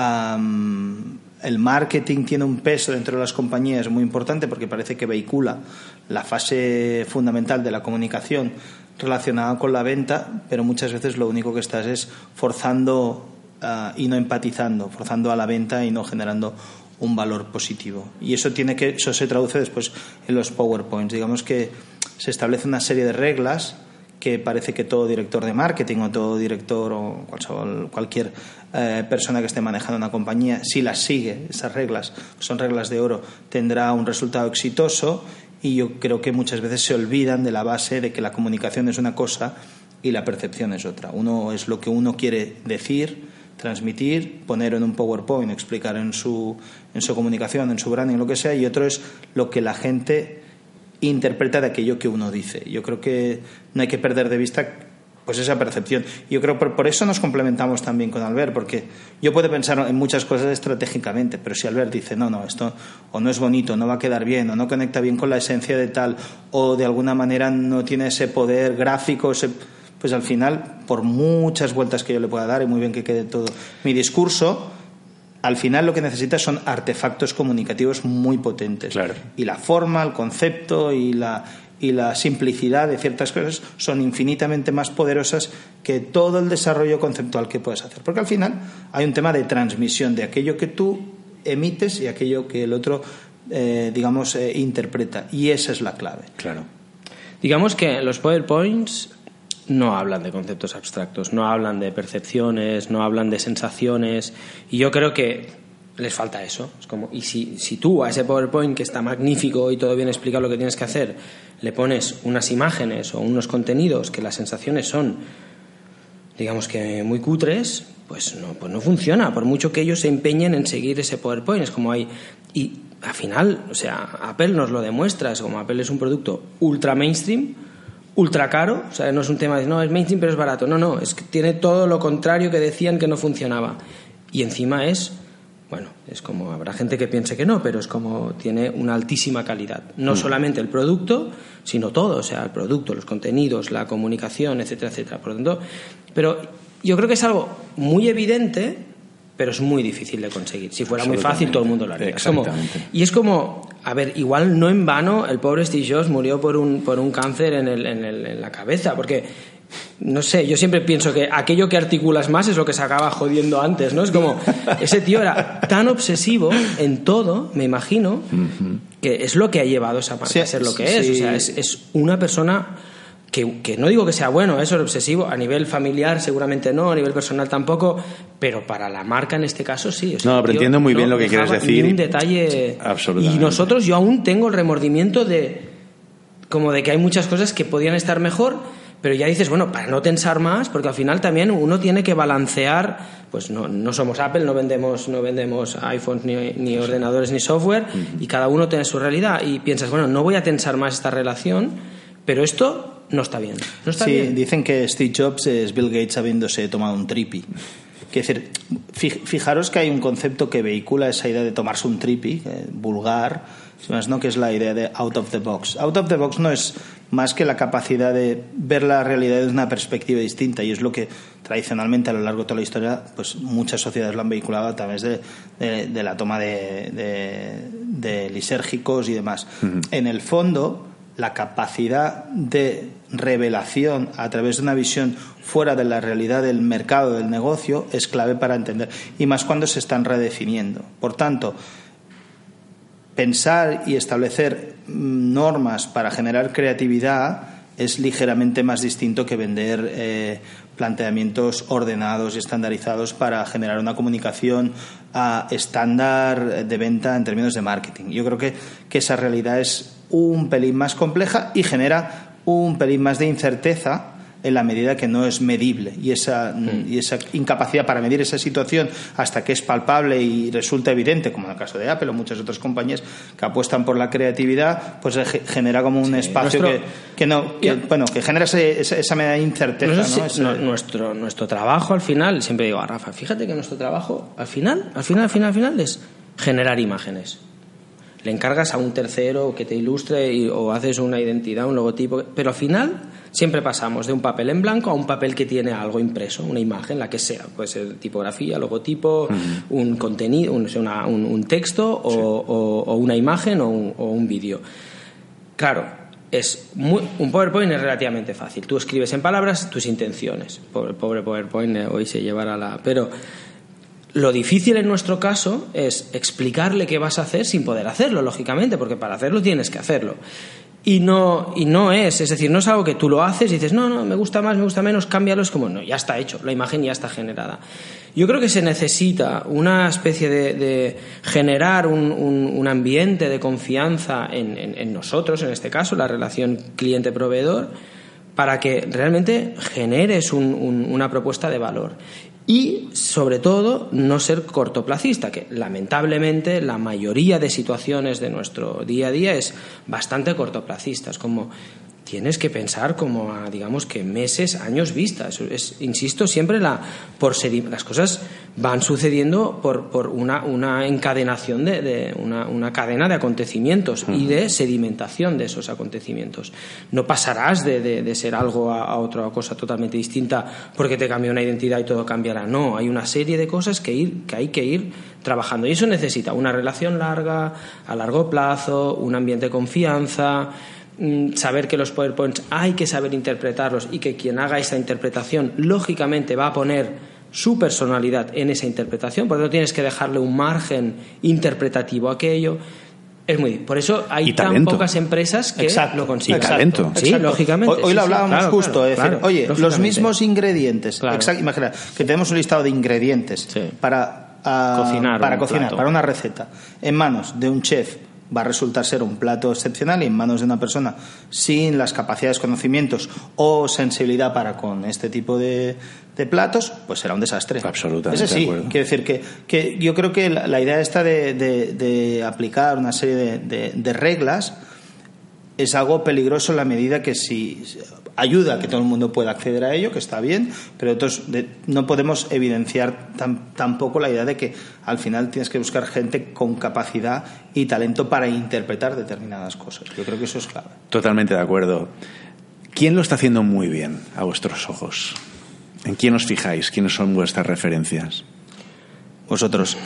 um, el marketing tiene un peso dentro de las compañías muy importante porque parece que vehicula la fase fundamental de la comunicación relacionada con la venta, pero muchas veces lo único que estás es forzando Uh, y no empatizando, forzando a la venta y no generando un valor positivo. Y eso tiene que eso se traduce después en los PowerPoints. Digamos que se establece una serie de reglas que parece que todo director de marketing o todo director o cualquier, cualquier eh, persona que esté manejando una compañía, si las sigue, esas reglas, son reglas de oro, tendrá un resultado exitoso. Y yo creo que muchas veces se olvidan de la base de que la comunicación es una cosa y la percepción es otra. Uno es lo que uno quiere decir, transmitir, poner en un PowerPoint, explicar en su, en su comunicación, en su branding, lo que sea, y otro es lo que la gente interpreta de aquello que uno dice. Yo creo que no hay que perder de vista pues esa percepción. Yo creo que por, por eso nos complementamos también con Albert, porque yo puedo pensar en muchas cosas estratégicamente, pero si Albert dice, no, no, esto o no es bonito, no va a quedar bien, o no conecta bien con la esencia de tal, o de alguna manera no tiene ese poder gráfico, ese... pues al final, por muchas vueltas que yo le pueda dar y muy bien que quede todo mi discurso, al final lo que necesita son artefactos comunicativos muy potentes.
Claro.
Y la forma, el concepto y la, y la simplicidad de ciertas cosas son infinitamente más poderosas que todo el desarrollo conceptual que puedes hacer. Porque al final hay un tema de transmisión de aquello que tú emites y aquello que el otro, eh, digamos, eh, interpreta. Y esa es la clave.
Claro.
Digamos que los PowerPoints no hablan de conceptos abstractos, no hablan de percepciones, no hablan de sensaciones, y yo creo que les falta eso. Es como, y si, si tú a ese PowerPoint que está magnífico y todo bien explicado lo que tienes que hacer, le pones unas imágenes o unos contenidos que las sensaciones son digamos que muy cutres, pues no, pues no funciona, por mucho que ellos se empeñen en seguir ese PowerPoint. Es como hay... Y al final, o sea, Apple nos lo demuestra, es como Apple es un producto ultra mainstream, ultra caro, o sea, no es un tema de no, es mainstream pero es barato, no, no, es que tiene todo lo contrario que decían que no funcionaba. Y encima es, bueno, es como, habrá gente que piense que no, pero es como tiene una altísima calidad. No mm. solamente el producto, sino todo, o sea, el producto, los contenidos, la comunicación, etcétera, etcétera. Por lo tanto, pero yo creo que es algo muy evidente, pero es muy difícil de conseguir. Si fuera muy fácil, todo el mundo lo haría.
Exactamente.
Es como, y es como, a ver, igual no en vano el pobre Steve Jobs murió por un, por un cáncer en, el, en, el, en la cabeza, porque, no sé, yo siempre pienso que aquello que articulas más es lo que se acaba jodiendo antes, ¿no? Es como, ese tío era tan obsesivo en todo, me imagino, que es lo que ha llevado esa marca sí, a ser lo que sí. es. O sea, es, es una persona... Que, que no digo que sea bueno, eso es obsesivo, a nivel familiar seguramente no, a nivel personal tampoco, pero para la marca en este caso sí. O sea,
no, pero
tío,
entiendo muy
no
bien lo que quieres decir.
Ni un detalle.
Absolutamente.
Y nosotros, yo aún tengo el remordimiento de, como de que hay muchas cosas que podían estar mejor, pero ya dices, bueno, para no tensar más, porque al final también uno tiene que balancear, pues no, no somos Apple, no vendemos, no vendemos iPhones ni, ni ordenadores ni software, uh-huh. y cada uno tiene su realidad, y piensas, bueno, no voy a tensar más esta relación, pero esto no está bien. No está
sí,
bien.
Dicen que Steve Jobs es Bill Gates habiéndose tomado un tripi. Es decir, fijaros que hay un concepto que vehicula esa idea de tomarse un tripi, eh, vulgar, ¿no? Que es la idea de out of the box. Out of the box no es más que la capacidad de ver la realidad desde una perspectiva distinta, y es lo que tradicionalmente a lo largo de toda la historia pues muchas sociedades lo han vehiculado a través de, de, de la toma de, de, de lisérgicos y demás. Uh-huh. En el fondo, la capacidad de revelación a través de una visión fuera de la realidad del mercado, del negocio, es clave para entender, y más cuando se están redefiniendo. Por tanto, pensar y establecer normas para generar creatividad es ligeramente más distinto que vender eh, planteamientos ordenados y estandarizados para generar una comunicación uh, estándar de venta en términos de marketing. Yo creo que, que esa realidad es un pelín más compleja y genera un pelín más de incerteza en la medida que no es medible, y esa, mm. y esa incapacidad para medir esa situación hasta que es palpable y resulta evidente, como en el caso de Apple o muchas otras compañías que apuestan por la creatividad, pues genera como un sí, espacio nuestro, que, que no que, bueno que genera ese, esa, esa medida de incerteza,
no sé
¿no?
si, no, nuestro nuestro trabajo al final, siempre digo a Rafa, fíjate que nuestro trabajo al final al final al final al final es generar imágenes. Le encargas a un tercero que te ilustre y, o haces una identidad, un logotipo, pero al final siempre pasamos de un papel en blanco a un papel que tiene algo impreso, una imagen, la que sea, puede ser tipografía, logotipo, uh-huh. un contenido, un, una, un, un texto o, sí. o, o una imagen o un, o un vídeo. Claro, es muy, un PowerPoint es relativamente fácil. Tú escribes en palabras tus intenciones. Pobre, pobre PowerPoint, eh, hoy se llevará la... Pero lo difícil en nuestro caso es explicarle qué vas a hacer sin poder hacerlo, lógicamente, porque para hacerlo tienes que hacerlo. Y no, y no es, es decir, no es algo que tú lo haces y dices, no, no, me gusta más, me gusta menos, cámbialo, es como, no, ya está hecho, la imagen ya está generada. Yo creo que se necesita una especie de, de generar un, un, un ambiente de confianza en, en, en nosotros, en este caso, la relación cliente-proveedor, para que realmente generes un, un, una propuesta de valor. Y, sobre todo, no ser cortoplacista, que lamentablemente la mayoría de situaciones de nuestro día a día es bastante cortoplacista. Es como, tienes que pensar como a, digamos que meses, años vista. Es, es, insisto, siempre la, por sedi- las cosas van sucediendo por, por una, una encadenación, de, de una, una cadena de acontecimientos y de sedimentación de esos acontecimientos. No pasarás de, de, de ser algo a, a otra cosa totalmente distinta porque te cambió una identidad y todo cambiará. No, hay una serie de cosas que, ir, que hay que ir trabajando, y eso necesita una relación larga, a largo plazo, un ambiente de confianza, saber que los PowerPoints hay que saber interpretarlos y que quien haga esa interpretación lógicamente va a poner su personalidad en esa interpretación, porque no tienes que dejarle un margen interpretativo a aquello. Es muy, por eso hay tan pocas empresas que
exacto,
lo consiguen.
Exacto,
talento. Sí,
exacto.
lógicamente.
Hoy, hoy
sí,
lo hablábamos
sí, claro,
justo,
claro,
es decir,
claro,
oye, los mismos ingredientes. Claro. Exacto, imagina que tenemos un listado de ingredientes sí. para, uh,
cocinar,
para, cocinar
plato.
para una receta, en manos de un chef va a resultar ser un plato excepcional y en manos de una persona sin las capacidades, conocimientos o sensibilidad para con este tipo de, de platos, pues será un desastre.
Absolutamente.
Ese sí, quiero decir que, que yo creo que la, la idea esta de, de, de aplicar una serie de, de, de reglas es algo peligroso en la medida que si ayuda a que todo el mundo pueda acceder a ello, que está bien, pero otros de, no podemos evidenciar tam, tampoco la idea de que al final tienes que buscar gente con capacidad y talento para interpretar determinadas cosas. Yo creo que eso es clave.
Totalmente de acuerdo. ¿Quién lo está haciendo muy bien a vuestros ojos? ¿En quién os fijáis? ¿Quiénes son vuestras referencias?
Vosotros.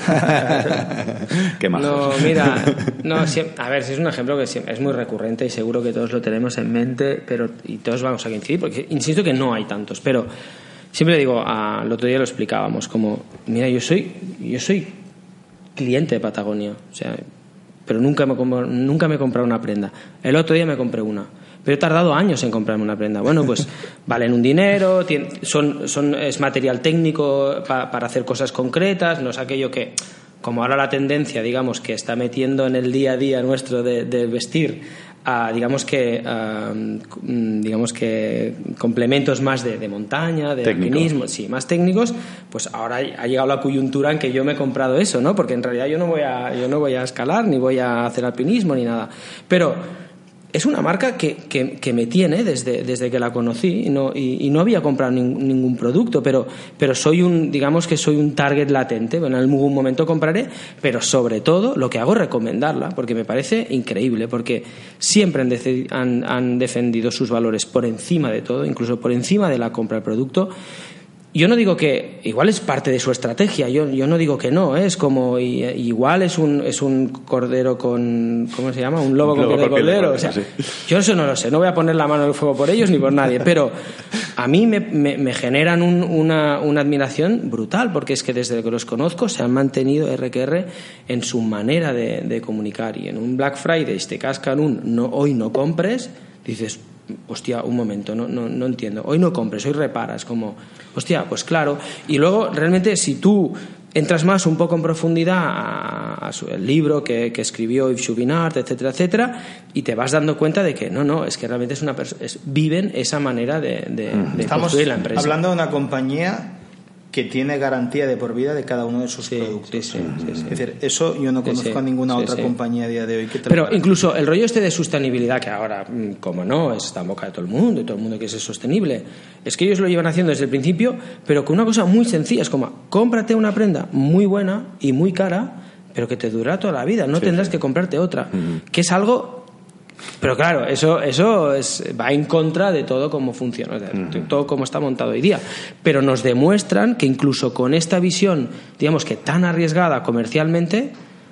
Qué majos.
No, mira, no, a ver, si es un ejemplo que es muy recurrente y seguro que todos lo tenemos en mente, pero y todos vamos a incidir, porque insisto que no hay tantos, pero siempre digo, a, el otro día lo explicábamos, como, mira, yo soy, yo soy cliente de Patagonia, o sea, pero nunca me, nunca me he comprado una prenda. El otro día me compré una. Pero he tardado años en comprarme una prenda. Bueno, pues valen un dinero, tiene, son, son, es material técnico pa, para hacer cosas concretas, no es aquello que, como ahora la tendencia, digamos, que está metiendo en el día a día nuestro de, de vestir, a, digamos que a, digamos que complementos más de, de montaña, de
Técnico.
alpinismo, sí, más técnicos, pues ahora ha llegado la coyuntura en que yo me he comprado eso, ¿no? Porque en realidad yo no voy a, yo no voy a escalar, ni voy a hacer alpinismo, ni nada. Pero es una marca que, que, que me tiene desde, desde que la conocí y no, y, y no había comprado nin, ningún producto, pero, pero soy un, digamos que soy un target latente. Bueno, en algún momento compraré, pero sobre todo lo que hago es recomendarla, porque me parece increíble, porque siempre han, de, han, han defendido sus valores por encima de todo, incluso por encima de la compra del producto. Yo no digo que igual es parte de su estrategia, yo, yo no digo que no, ¿eh? Es como y, igual es un es un cordero con ¿cómo se llama? Un lobo, un lobo con piel de cordero, o sea, sí. Yo eso no lo sé, no voy a poner la mano en el fuego por ellos ni por nadie, pero a mí me, me, me generan un, una, una admiración brutal, porque es que desde que los conozco se han mantenido R Q R en su manera de, de comunicar, y en un Black Friday te cascan un no, hoy no compres, dices, hostia, un momento, no, no, no entiendo, hoy no compres, hoy reparas, como, hostia, pues claro. Y luego realmente si tú entras más un poco en profundidad a, a su, el libro que, que escribió Yves Chouinard, etcétera, etcétera, y te vas dando cuenta de que no, no, es que realmente es una perso- es, viven esa manera de, de, de construir la empresa.
Estamos hablando de una compañía que tiene garantía de por vida de cada uno de sus
sí,
productos.
Sí, sí, sí, sí.
Es decir, eso yo no conozco sí, sí, a ninguna sí, otra sí. compañía a día de hoy que te
Pero
lo
incluso el rollo este de sostenibilidad, que ahora, como no, está en boca de todo el mundo y todo el mundo quiere ser sostenible, es que ellos lo llevan haciendo desde el principio, pero con una cosa muy sencilla, es como, cómprate una prenda muy buena y muy cara, pero que te durará toda la vida, no sí, tendrás sí. que comprarte otra, uh-huh. que es algo... Pero claro, eso eso es, va en contra de todo cómo funciona, de uh-huh. todo cómo está montado hoy día. Pero nos demuestran que incluso con esta visión, digamos que tan arriesgada comercialmente,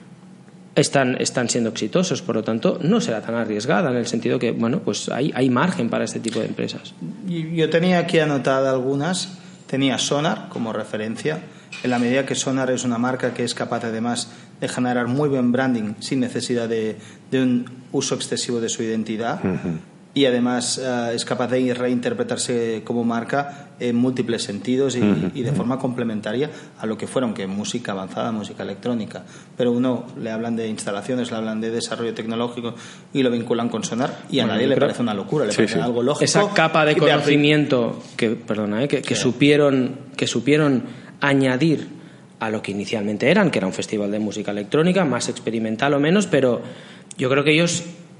están, están siendo exitosos. Por lo tanto, no será tan arriesgada en el sentido que, bueno, pues hay, hay margen para este tipo de empresas.
Yo tenía aquí anotada algunas. Tenía Sonar como referencia. En la medida que Sonar es una marca que es capaz además de generar muy buen branding sin necesidad de, de un uso excesivo de su identidad, uh-huh. y además uh, es capaz de reinterpretarse como marca en múltiples sentidos y, uh-huh. y de forma complementaria a lo que fuera, aunque música avanzada, música electrónica, pero uno le hablan de instalaciones, le hablan de desarrollo tecnológico y lo vinculan con Sonar, y a bueno, nadie le parece una locura, le sí, parece sí. algo lógico.
Esa capa de conocimiento que, perdona, eh, que, que, sí. supieron, que supieron añadir a lo que inicialmente eran, que era un festival de música electrónica, más experimental o menos, pero yo creo que ellos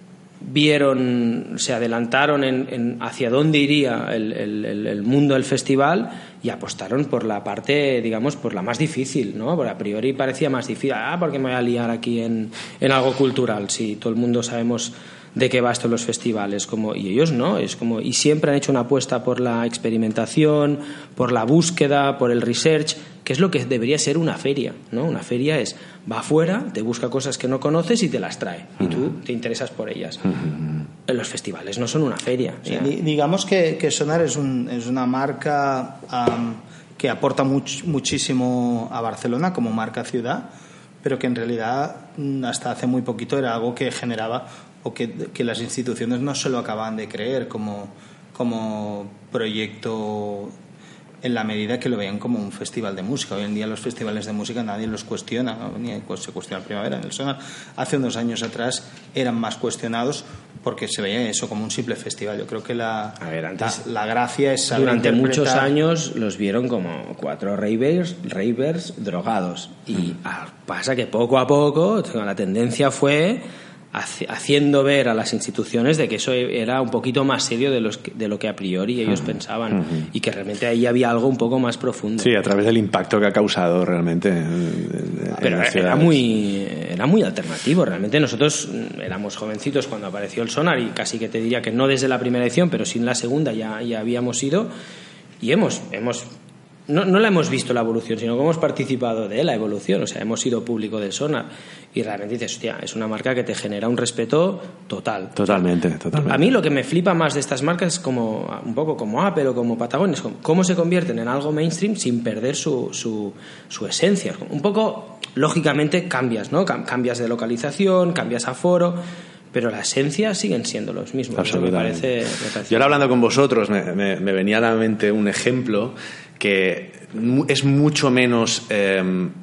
vieron, se adelantaron en, en hacia dónde iría el, el, el mundo del festival y apostaron por la parte, digamos, por la más difícil, ¿no? Por a priori parecía más difícil, ah, porque me voy a liar aquí en, en algo cultural, si todo el mundo sabemos de qué va esto en los festivales, como, y ellos no, es como, y siempre han hecho una apuesta por la experimentación, por la búsqueda, por el research, que es lo que debería ser una feria, ¿no? Una feria es, va afuera, te busca cosas que no conoces y te las trae, y tú te interesas por ellas. Uh-huh. Los festivales no son una feria. O sea,
sí, digamos que, que Sonar es, un, es una marca um, que aporta much, muchísimo a Barcelona como marca ciudad, pero que en realidad hasta hace muy poquito era algo que generaba o que, que las instituciones no se lo acababan de creer como, como proyecto en la medida que lo veían como un festival de música. Hoy en día los festivales de música nadie los cuestiona, ¿no? Ni se cuestiona Primavera en el Sonar. Hace unos años atrás eran más cuestionados porque se veía eso como un simple festival. Yo creo que la,
A ver, antes,
la, la gracia es saber
durante
interpretar...
muchos años los vieron como cuatro ravers, ravers drogados. Y mm. pasa que poco a poco la tendencia fue haciendo ver a las instituciones de que eso era un poquito más serio de, los que, de lo que a priori ellos uh-huh. pensaban uh-huh. y que realmente ahí había algo un poco más profundo.
Sí, a través del impacto que ha causado realmente.
Pero era muy, era muy alternativo. Realmente nosotros éramos jovencitos cuando apareció el Sonar y casi que te diría que no desde la primera edición, pero sí en la segunda ya, ya habíamos ido y hemos... hemos No, no la hemos visto la evolución, sino que hemos participado de la evolución. O sea, hemos sido público del Sonar y realmente dices, hostia, es una marca que te genera un respeto total.
Totalmente, totalmente.
A mí lo que me flipa más de estas marcas es como un poco como Apple o como Patagonia, es como cómo se convierten en algo mainstream sin perder su, su, su esencia. Un poco, lógicamente, cambias, ¿no? Cambias de localización, cambias aforo, pero la esencia siguen siendo los mismos. Eso me parece, me parece...
Yo ahora hablando con vosotros me, me, me venía a la mente un ejemplo que es mucho menos eh,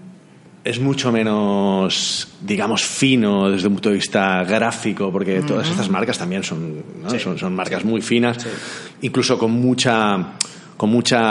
es mucho menos, digamos, fino desde un punto de vista gráfico, porque uh-huh. todas estas marcas también son, ¿no? sí. son, son marcas muy finas, sí. incluso con mucha con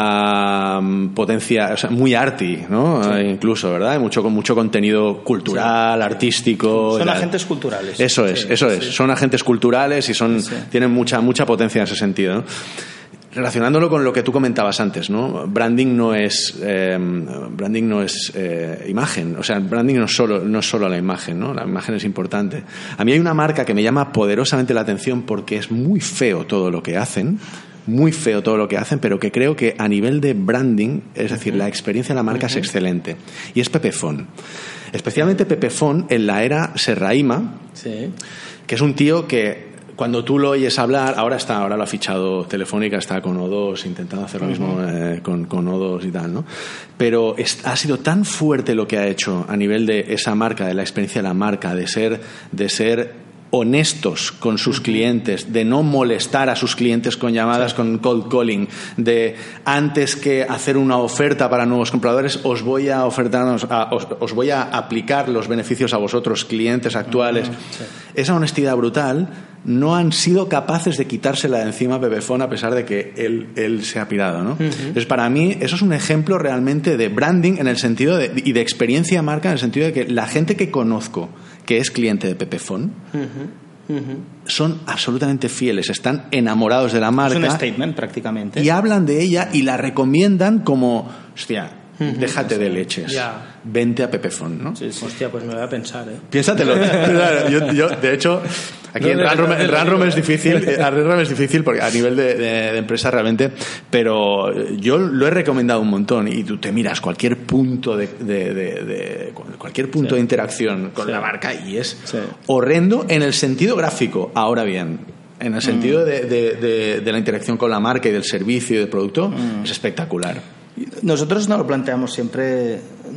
mucha potencia, o sea, muy arty, ¿no? Sí. Incluso, ¿verdad? Mucho, con mucho contenido cultural, sí. artístico.
Son agentes culturales.
Eso es, sí, eso sí. es. Son agentes culturales y son sí. tienen mucha mucha potencia en ese sentido, ¿no? Relacionándolo con lo que tú comentabas antes, ¿no? Branding no es eh, branding no es eh, imagen, o sea, branding no es solo no es solo la imagen, ¿no? La imagen es importante. A mí hay una marca que me llama poderosamente la atención porque es muy feo todo lo que hacen, muy feo todo lo que hacen, pero que creo que a nivel de branding, es decir, la experiencia de la marca uh-huh. es excelente. Y es Pepefon. Especialmente Pepefon en la era Serrahima, sí. que es un tío que cuando tú lo oyes hablar, ahora está, ahora lo ha fichado Telefónica, está con O dos, intentando hacer lo mismo eh, con, con O dos y tal, ¿no? Pero es, ha sido tan fuerte lo que ha hecho a nivel de esa marca, de la experiencia de la marca, de ser, de ser honestos con sus clientes, de no molestar a sus clientes con llamadas, con cold calling, de antes que hacer una oferta para nuevos compradores, os voy a ofertar, os, os voy a aplicar los beneficios a vosotros, clientes actuales. Sí. Esa honestidad brutal no han sido capaces de quitársela de encima a Pepefon a pesar de que él, él se ha pirado, ¿no? Uh-huh. Entonces, para mí, eso es un ejemplo realmente de branding en el sentido de, y de experiencia de marca en el sentido de que la gente que conozco que es cliente de Pepefon uh-huh. Uh-huh. son absolutamente fieles, están enamorados de la marca.
Es un statement prácticamente.
Y hablan de ella y la recomiendan como, hostia, uh-huh. déjate de leches. Yeah. Vente a Pepefon, ¿no?
Sí, sí. Hostia, pues me lo voy a pensar, ¿eh?
Piénsatelo. yo, yo, de hecho, aquí no, en Ranrom, en Ranrom es difícil, en Ranrom es difícil porque a nivel de, de, de empresa realmente, pero yo lo he recomendado un montón y tú te miras cualquier punto de, de, de, de cualquier punto sí. de interacción con sí. la marca y es sí. horrendo en el sentido gráfico. Ahora bien, en el sentido mm. de, de, de, de la interacción con la marca y del servicio y del producto, mm. es espectacular.
Nosotros no lo planteamos siempre,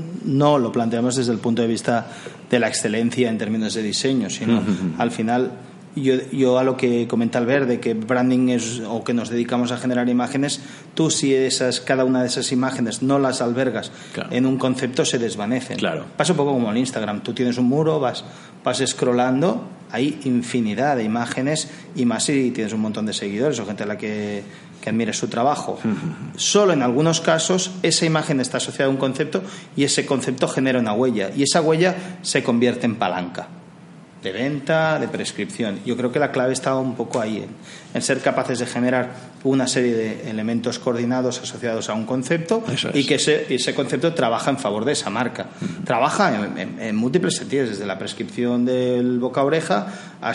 no lo planteamos desde el punto de vista de la excelencia en términos de diseño, sino uh-huh. al final yo, yo a lo que comenta Albert de que branding es o que nos dedicamos a generar imágenes, tú si esas cada una de esas imágenes no las albergas claro. en un concepto se desvanecen.
Claro.
Pasa un poco como en Instagram, tú tienes un muro, vas vas scrollando, hay infinidad de imágenes y más si tienes un montón de seguidores o gente a la que que admire su trabajo. Uh-huh. Solo en algunos casos esa imagen está asociada a un concepto y ese concepto genera una huella y esa huella se convierte en palanca de venta, de prescripción. Yo creo que la clave está un poco ahí, en, en ser capaces de generar una serie de elementos coordinados asociados a un concepto y que ese, ese concepto trabaja en favor de esa marca. Uh-huh. Trabaja en, en, en múltiples sentidos, desde la prescripción del boca a oreja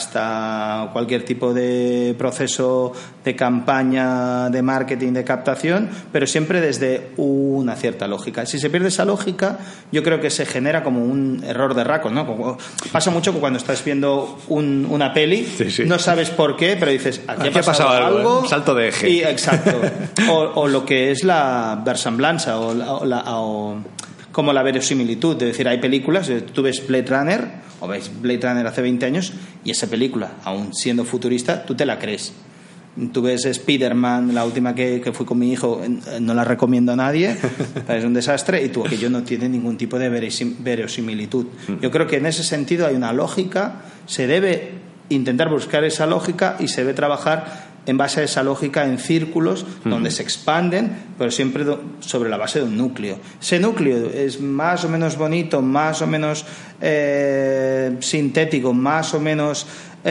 hasta cualquier tipo de proceso de campaña de marketing, de captación, pero siempre desde una cierta lógica. Si se pierde esa lógica, yo creo que se genera como un error de racos, ¿no? Como, pasa mucho cuando estás viendo un, una peli, sí, sí. no sabes por qué, pero dices, aquí, aquí ha pasado, ha pasado algo, algo.
Un salto de eje.
Y, exacto. o, o lo que es la versemblanza o, la, o, la, o como la verosimilitud, es decir, hay películas, tú ves Blade Runner o ves Blade Runner hace veinte años y esa película, aún siendo futurista, tú te la crees. Tú ves Spider-Man, la última que, que fui con mi hijo, no la recomiendo a nadie, es un desastre, y tú, aquello no tiene ningún tipo de verosimilitud. Yo creo que en ese sentido hay una lógica, se debe intentar buscar esa lógica y se debe trabajar en base a esa lógica en círculos donde se expanden, pero siempre sobre la base de un núcleo. Ese núcleo es más o menos bonito, más o menos eh, sintético, más o menos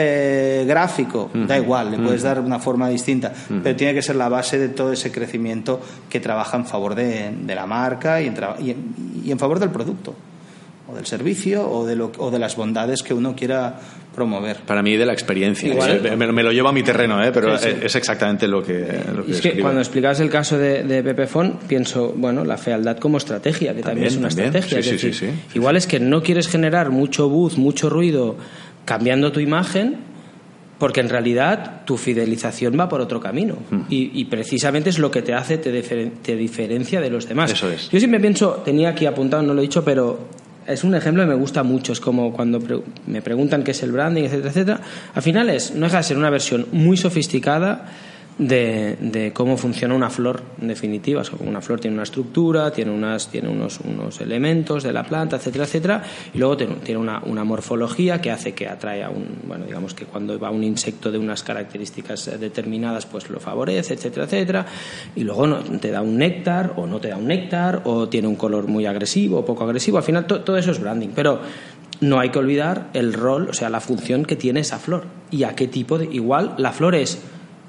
eh, gráfico, uh-huh. da igual, le uh-huh. puedes dar una forma distinta, uh-huh. pero tiene que ser la base de todo ese crecimiento que trabaja en favor de, de la marca y en, tra- y, en, y en favor del producto o del servicio o de, lo, o de las bondades que uno quiera promover.
Para mí de la experiencia. Igual, me, me lo llevo a mi terreno, ¿eh? Pero sí, sí. es exactamente lo que, lo que
es que cuando explicas el caso de, de Pepefon, pienso, bueno, la fealdad como estrategia, que también, también es una también. estrategia.
Sí,
es
sí,
decir,
sí, sí,
igual
sí.
es que no quieres generar mucho buzz, mucho ruido, cambiando tu imagen, porque en realidad tu fidelización va por otro camino. Mm. Y, y precisamente es lo que te hace, te, diferen, te diferencia de los demás.
Eso es.
Yo siempre pienso, tenía aquí apuntado, no lo he dicho, pero es un ejemplo que me gusta mucho. Es como cuando pre- me preguntan qué es el branding, etcétera, etcétera. Al final es, no deja de ser una versión muy sofisticada de, de cómo funciona una flor, en definitiva. O sea, una flor tiene una estructura, tiene, unas, tiene unos, unos elementos de la planta, etcétera, etcétera, y luego tiene, tiene una, una morfología que hace que atrae a un, bueno, digamos que cuando va un insecto de unas características determinadas, pues lo favorece, etcétera, etcétera, y luego no, te da un néctar, o no te da un néctar, o tiene un color muy agresivo o poco agresivo. Al final to, todo eso es branding, pero no hay que olvidar el rol, o sea, la función que tiene esa flor y a qué tipo de... Igual la flor es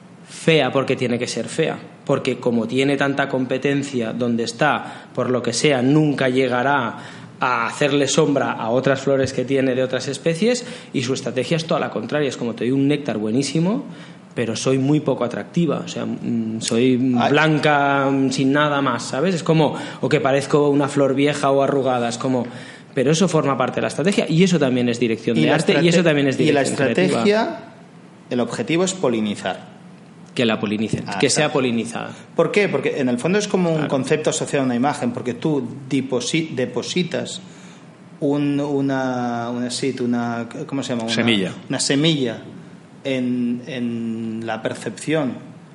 fea porque tiene que ser fea, porque como tiene tanta competencia donde está, por lo que sea, nunca llegará a hacerle sombra a otras flores que tiene de otras especies, y su estrategia es toda la contraria. Es como, te doy un néctar buenísimo, pero soy muy poco atractiva, o sea, soy blanca sin nada más, ¿sabes? Es como, o que parezco una flor vieja o arrugada, es como... Pero eso forma parte de la estrategia, y eso también es dirección de arte, estrate- y eso también es dirección
Y la estrategia,
creativa.
El objetivo es polinizar.
Que la polinicen, ah, que sea está. polinizada.
¿Por qué? Porque en el fondo es como claro. un concepto asociado a una imagen, porque tú deposi- depositas un, una, una, una, ¿cómo se llama? Una
semilla.
Una semilla en, en la percepción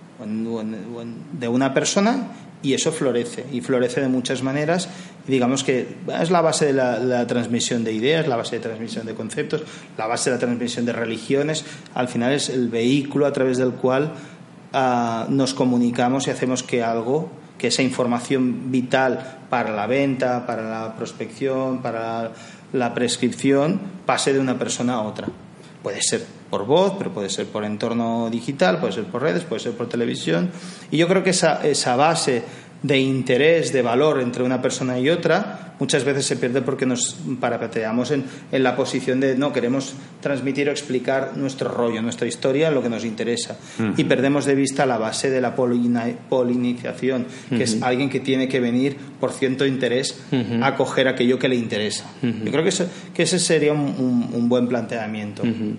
de una persona, y eso florece, y florece de muchas maneras. Y digamos que es la base de la, la transmisión de ideas, la base de transmisión de conceptos, la base de la transmisión de religiones. Al final es el vehículo a través del cual uh, nos comunicamos y hacemos que algo, que esa información vital para la venta, para la prospección, para la prescripción, pase de una persona a otra. Puede ser por voz, pero puede ser por entorno digital, puede ser por redes, puede ser por televisión. Y yo creo que esa, esa base de interés, de valor entre una persona y otra, muchas veces se pierde porque nos parapeteamos en, en la posición de no, queremos transmitir o explicar nuestro rollo, nuestra historia, lo que nos interesa. Uh-huh. Y perdemos de vista la base de la polina, polinización, que uh-huh. es alguien que tiene que venir por cierto interés uh-huh. a coger aquello que le interesa. Uh-huh. Yo creo que, eso, que ese sería un, un, un buen planteamiento.
Uh-huh.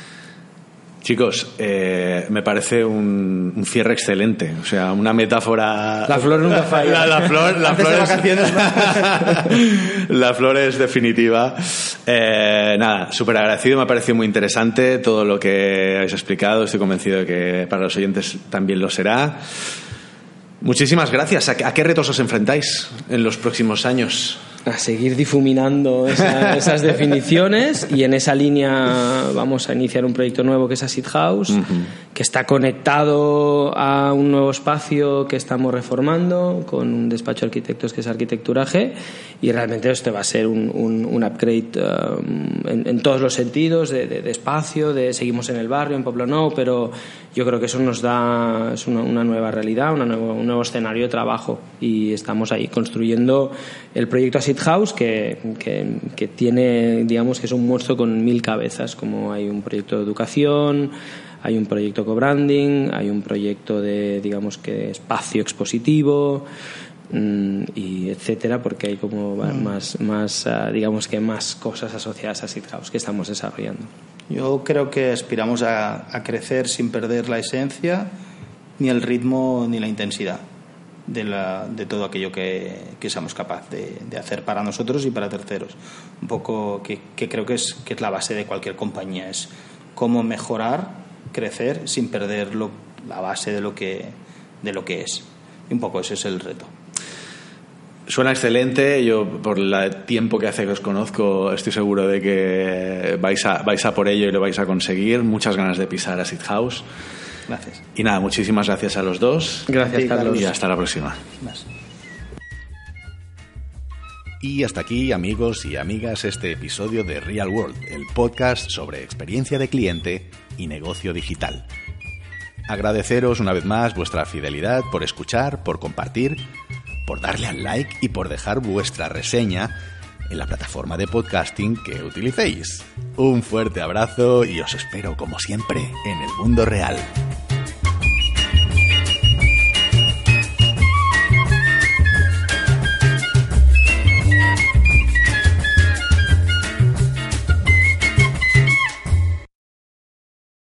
Chicos, eh, me parece un, un cierre excelente. O sea, una metáfora.
La flor nunca falla.
La, la flor, la
Antes
flor
de
es...
vacaciones.
La flor es definitiva. Eh, nada, súper agradecido. Me ha parecido muy interesante todo lo que habéis explicado. Estoy convencido de que para los oyentes también lo será. Muchísimas gracias. ¿A qué, a qué retos os enfrentáis en los próximos años?
A seguir difuminando esa, esas definiciones, y en esa línea vamos a iniciar un proyecto nuevo que es Acid House, uh-huh. que está conectado a un nuevo espacio que estamos reformando con un despacho de arquitectos que es Arquitecturaje, y realmente este va a ser un, un, un upgrade um, en, en todos los sentidos de, de, de espacio, de seguimos en el barrio, en Poblenou, pero yo creo que eso nos da es una, una nueva realidad, una nuevo, un nuevo escenario de trabajo, y estamos ahí construyendo el proyecto Acid House, que, que, que tiene, digamos que es un monstruo con mil cabezas, como hay un proyecto de educación, hay un proyecto co-branding, hay un proyecto de, digamos que espacio expositivo, y etcétera, porque hay como mm. más, más uh, digamos que más cosas asociadas a Acid House que estamos desarrollando.
Yo creo que aspiramos a, a crecer sin perder la esencia, ni el ritmo, ni la intensidad de, la, de todo aquello que, que seamos capaces de, de hacer para nosotros y para terceros. Un poco que, que creo que es, que es la base de cualquier compañía, es cómo mejorar, crecer sin perder lo, la base de lo que, de lo que es. Y un poco ese es el reto.
Suena excelente. Yo, por el tiempo que hace que os conozco, estoy seguro de que vais a, vais a por ello y lo vais a conseguir. Muchas ganas de pisar Acid House.
Gracias.
Y nada, muchísimas gracias a los dos.
Gracias,
Sí,
Carlos.
Y hasta la próxima.
Más.
Y hasta aquí, amigos y amigas, este episodio de Real World, el podcast sobre experiencia de cliente y negocio digital. Agradeceros una vez más vuestra fidelidad por escuchar, por compartir, por darle al like y por dejar vuestra reseña en la plataforma de podcasting que utilicéis. Un fuerte abrazo y os espero, como siempre, en el mundo real.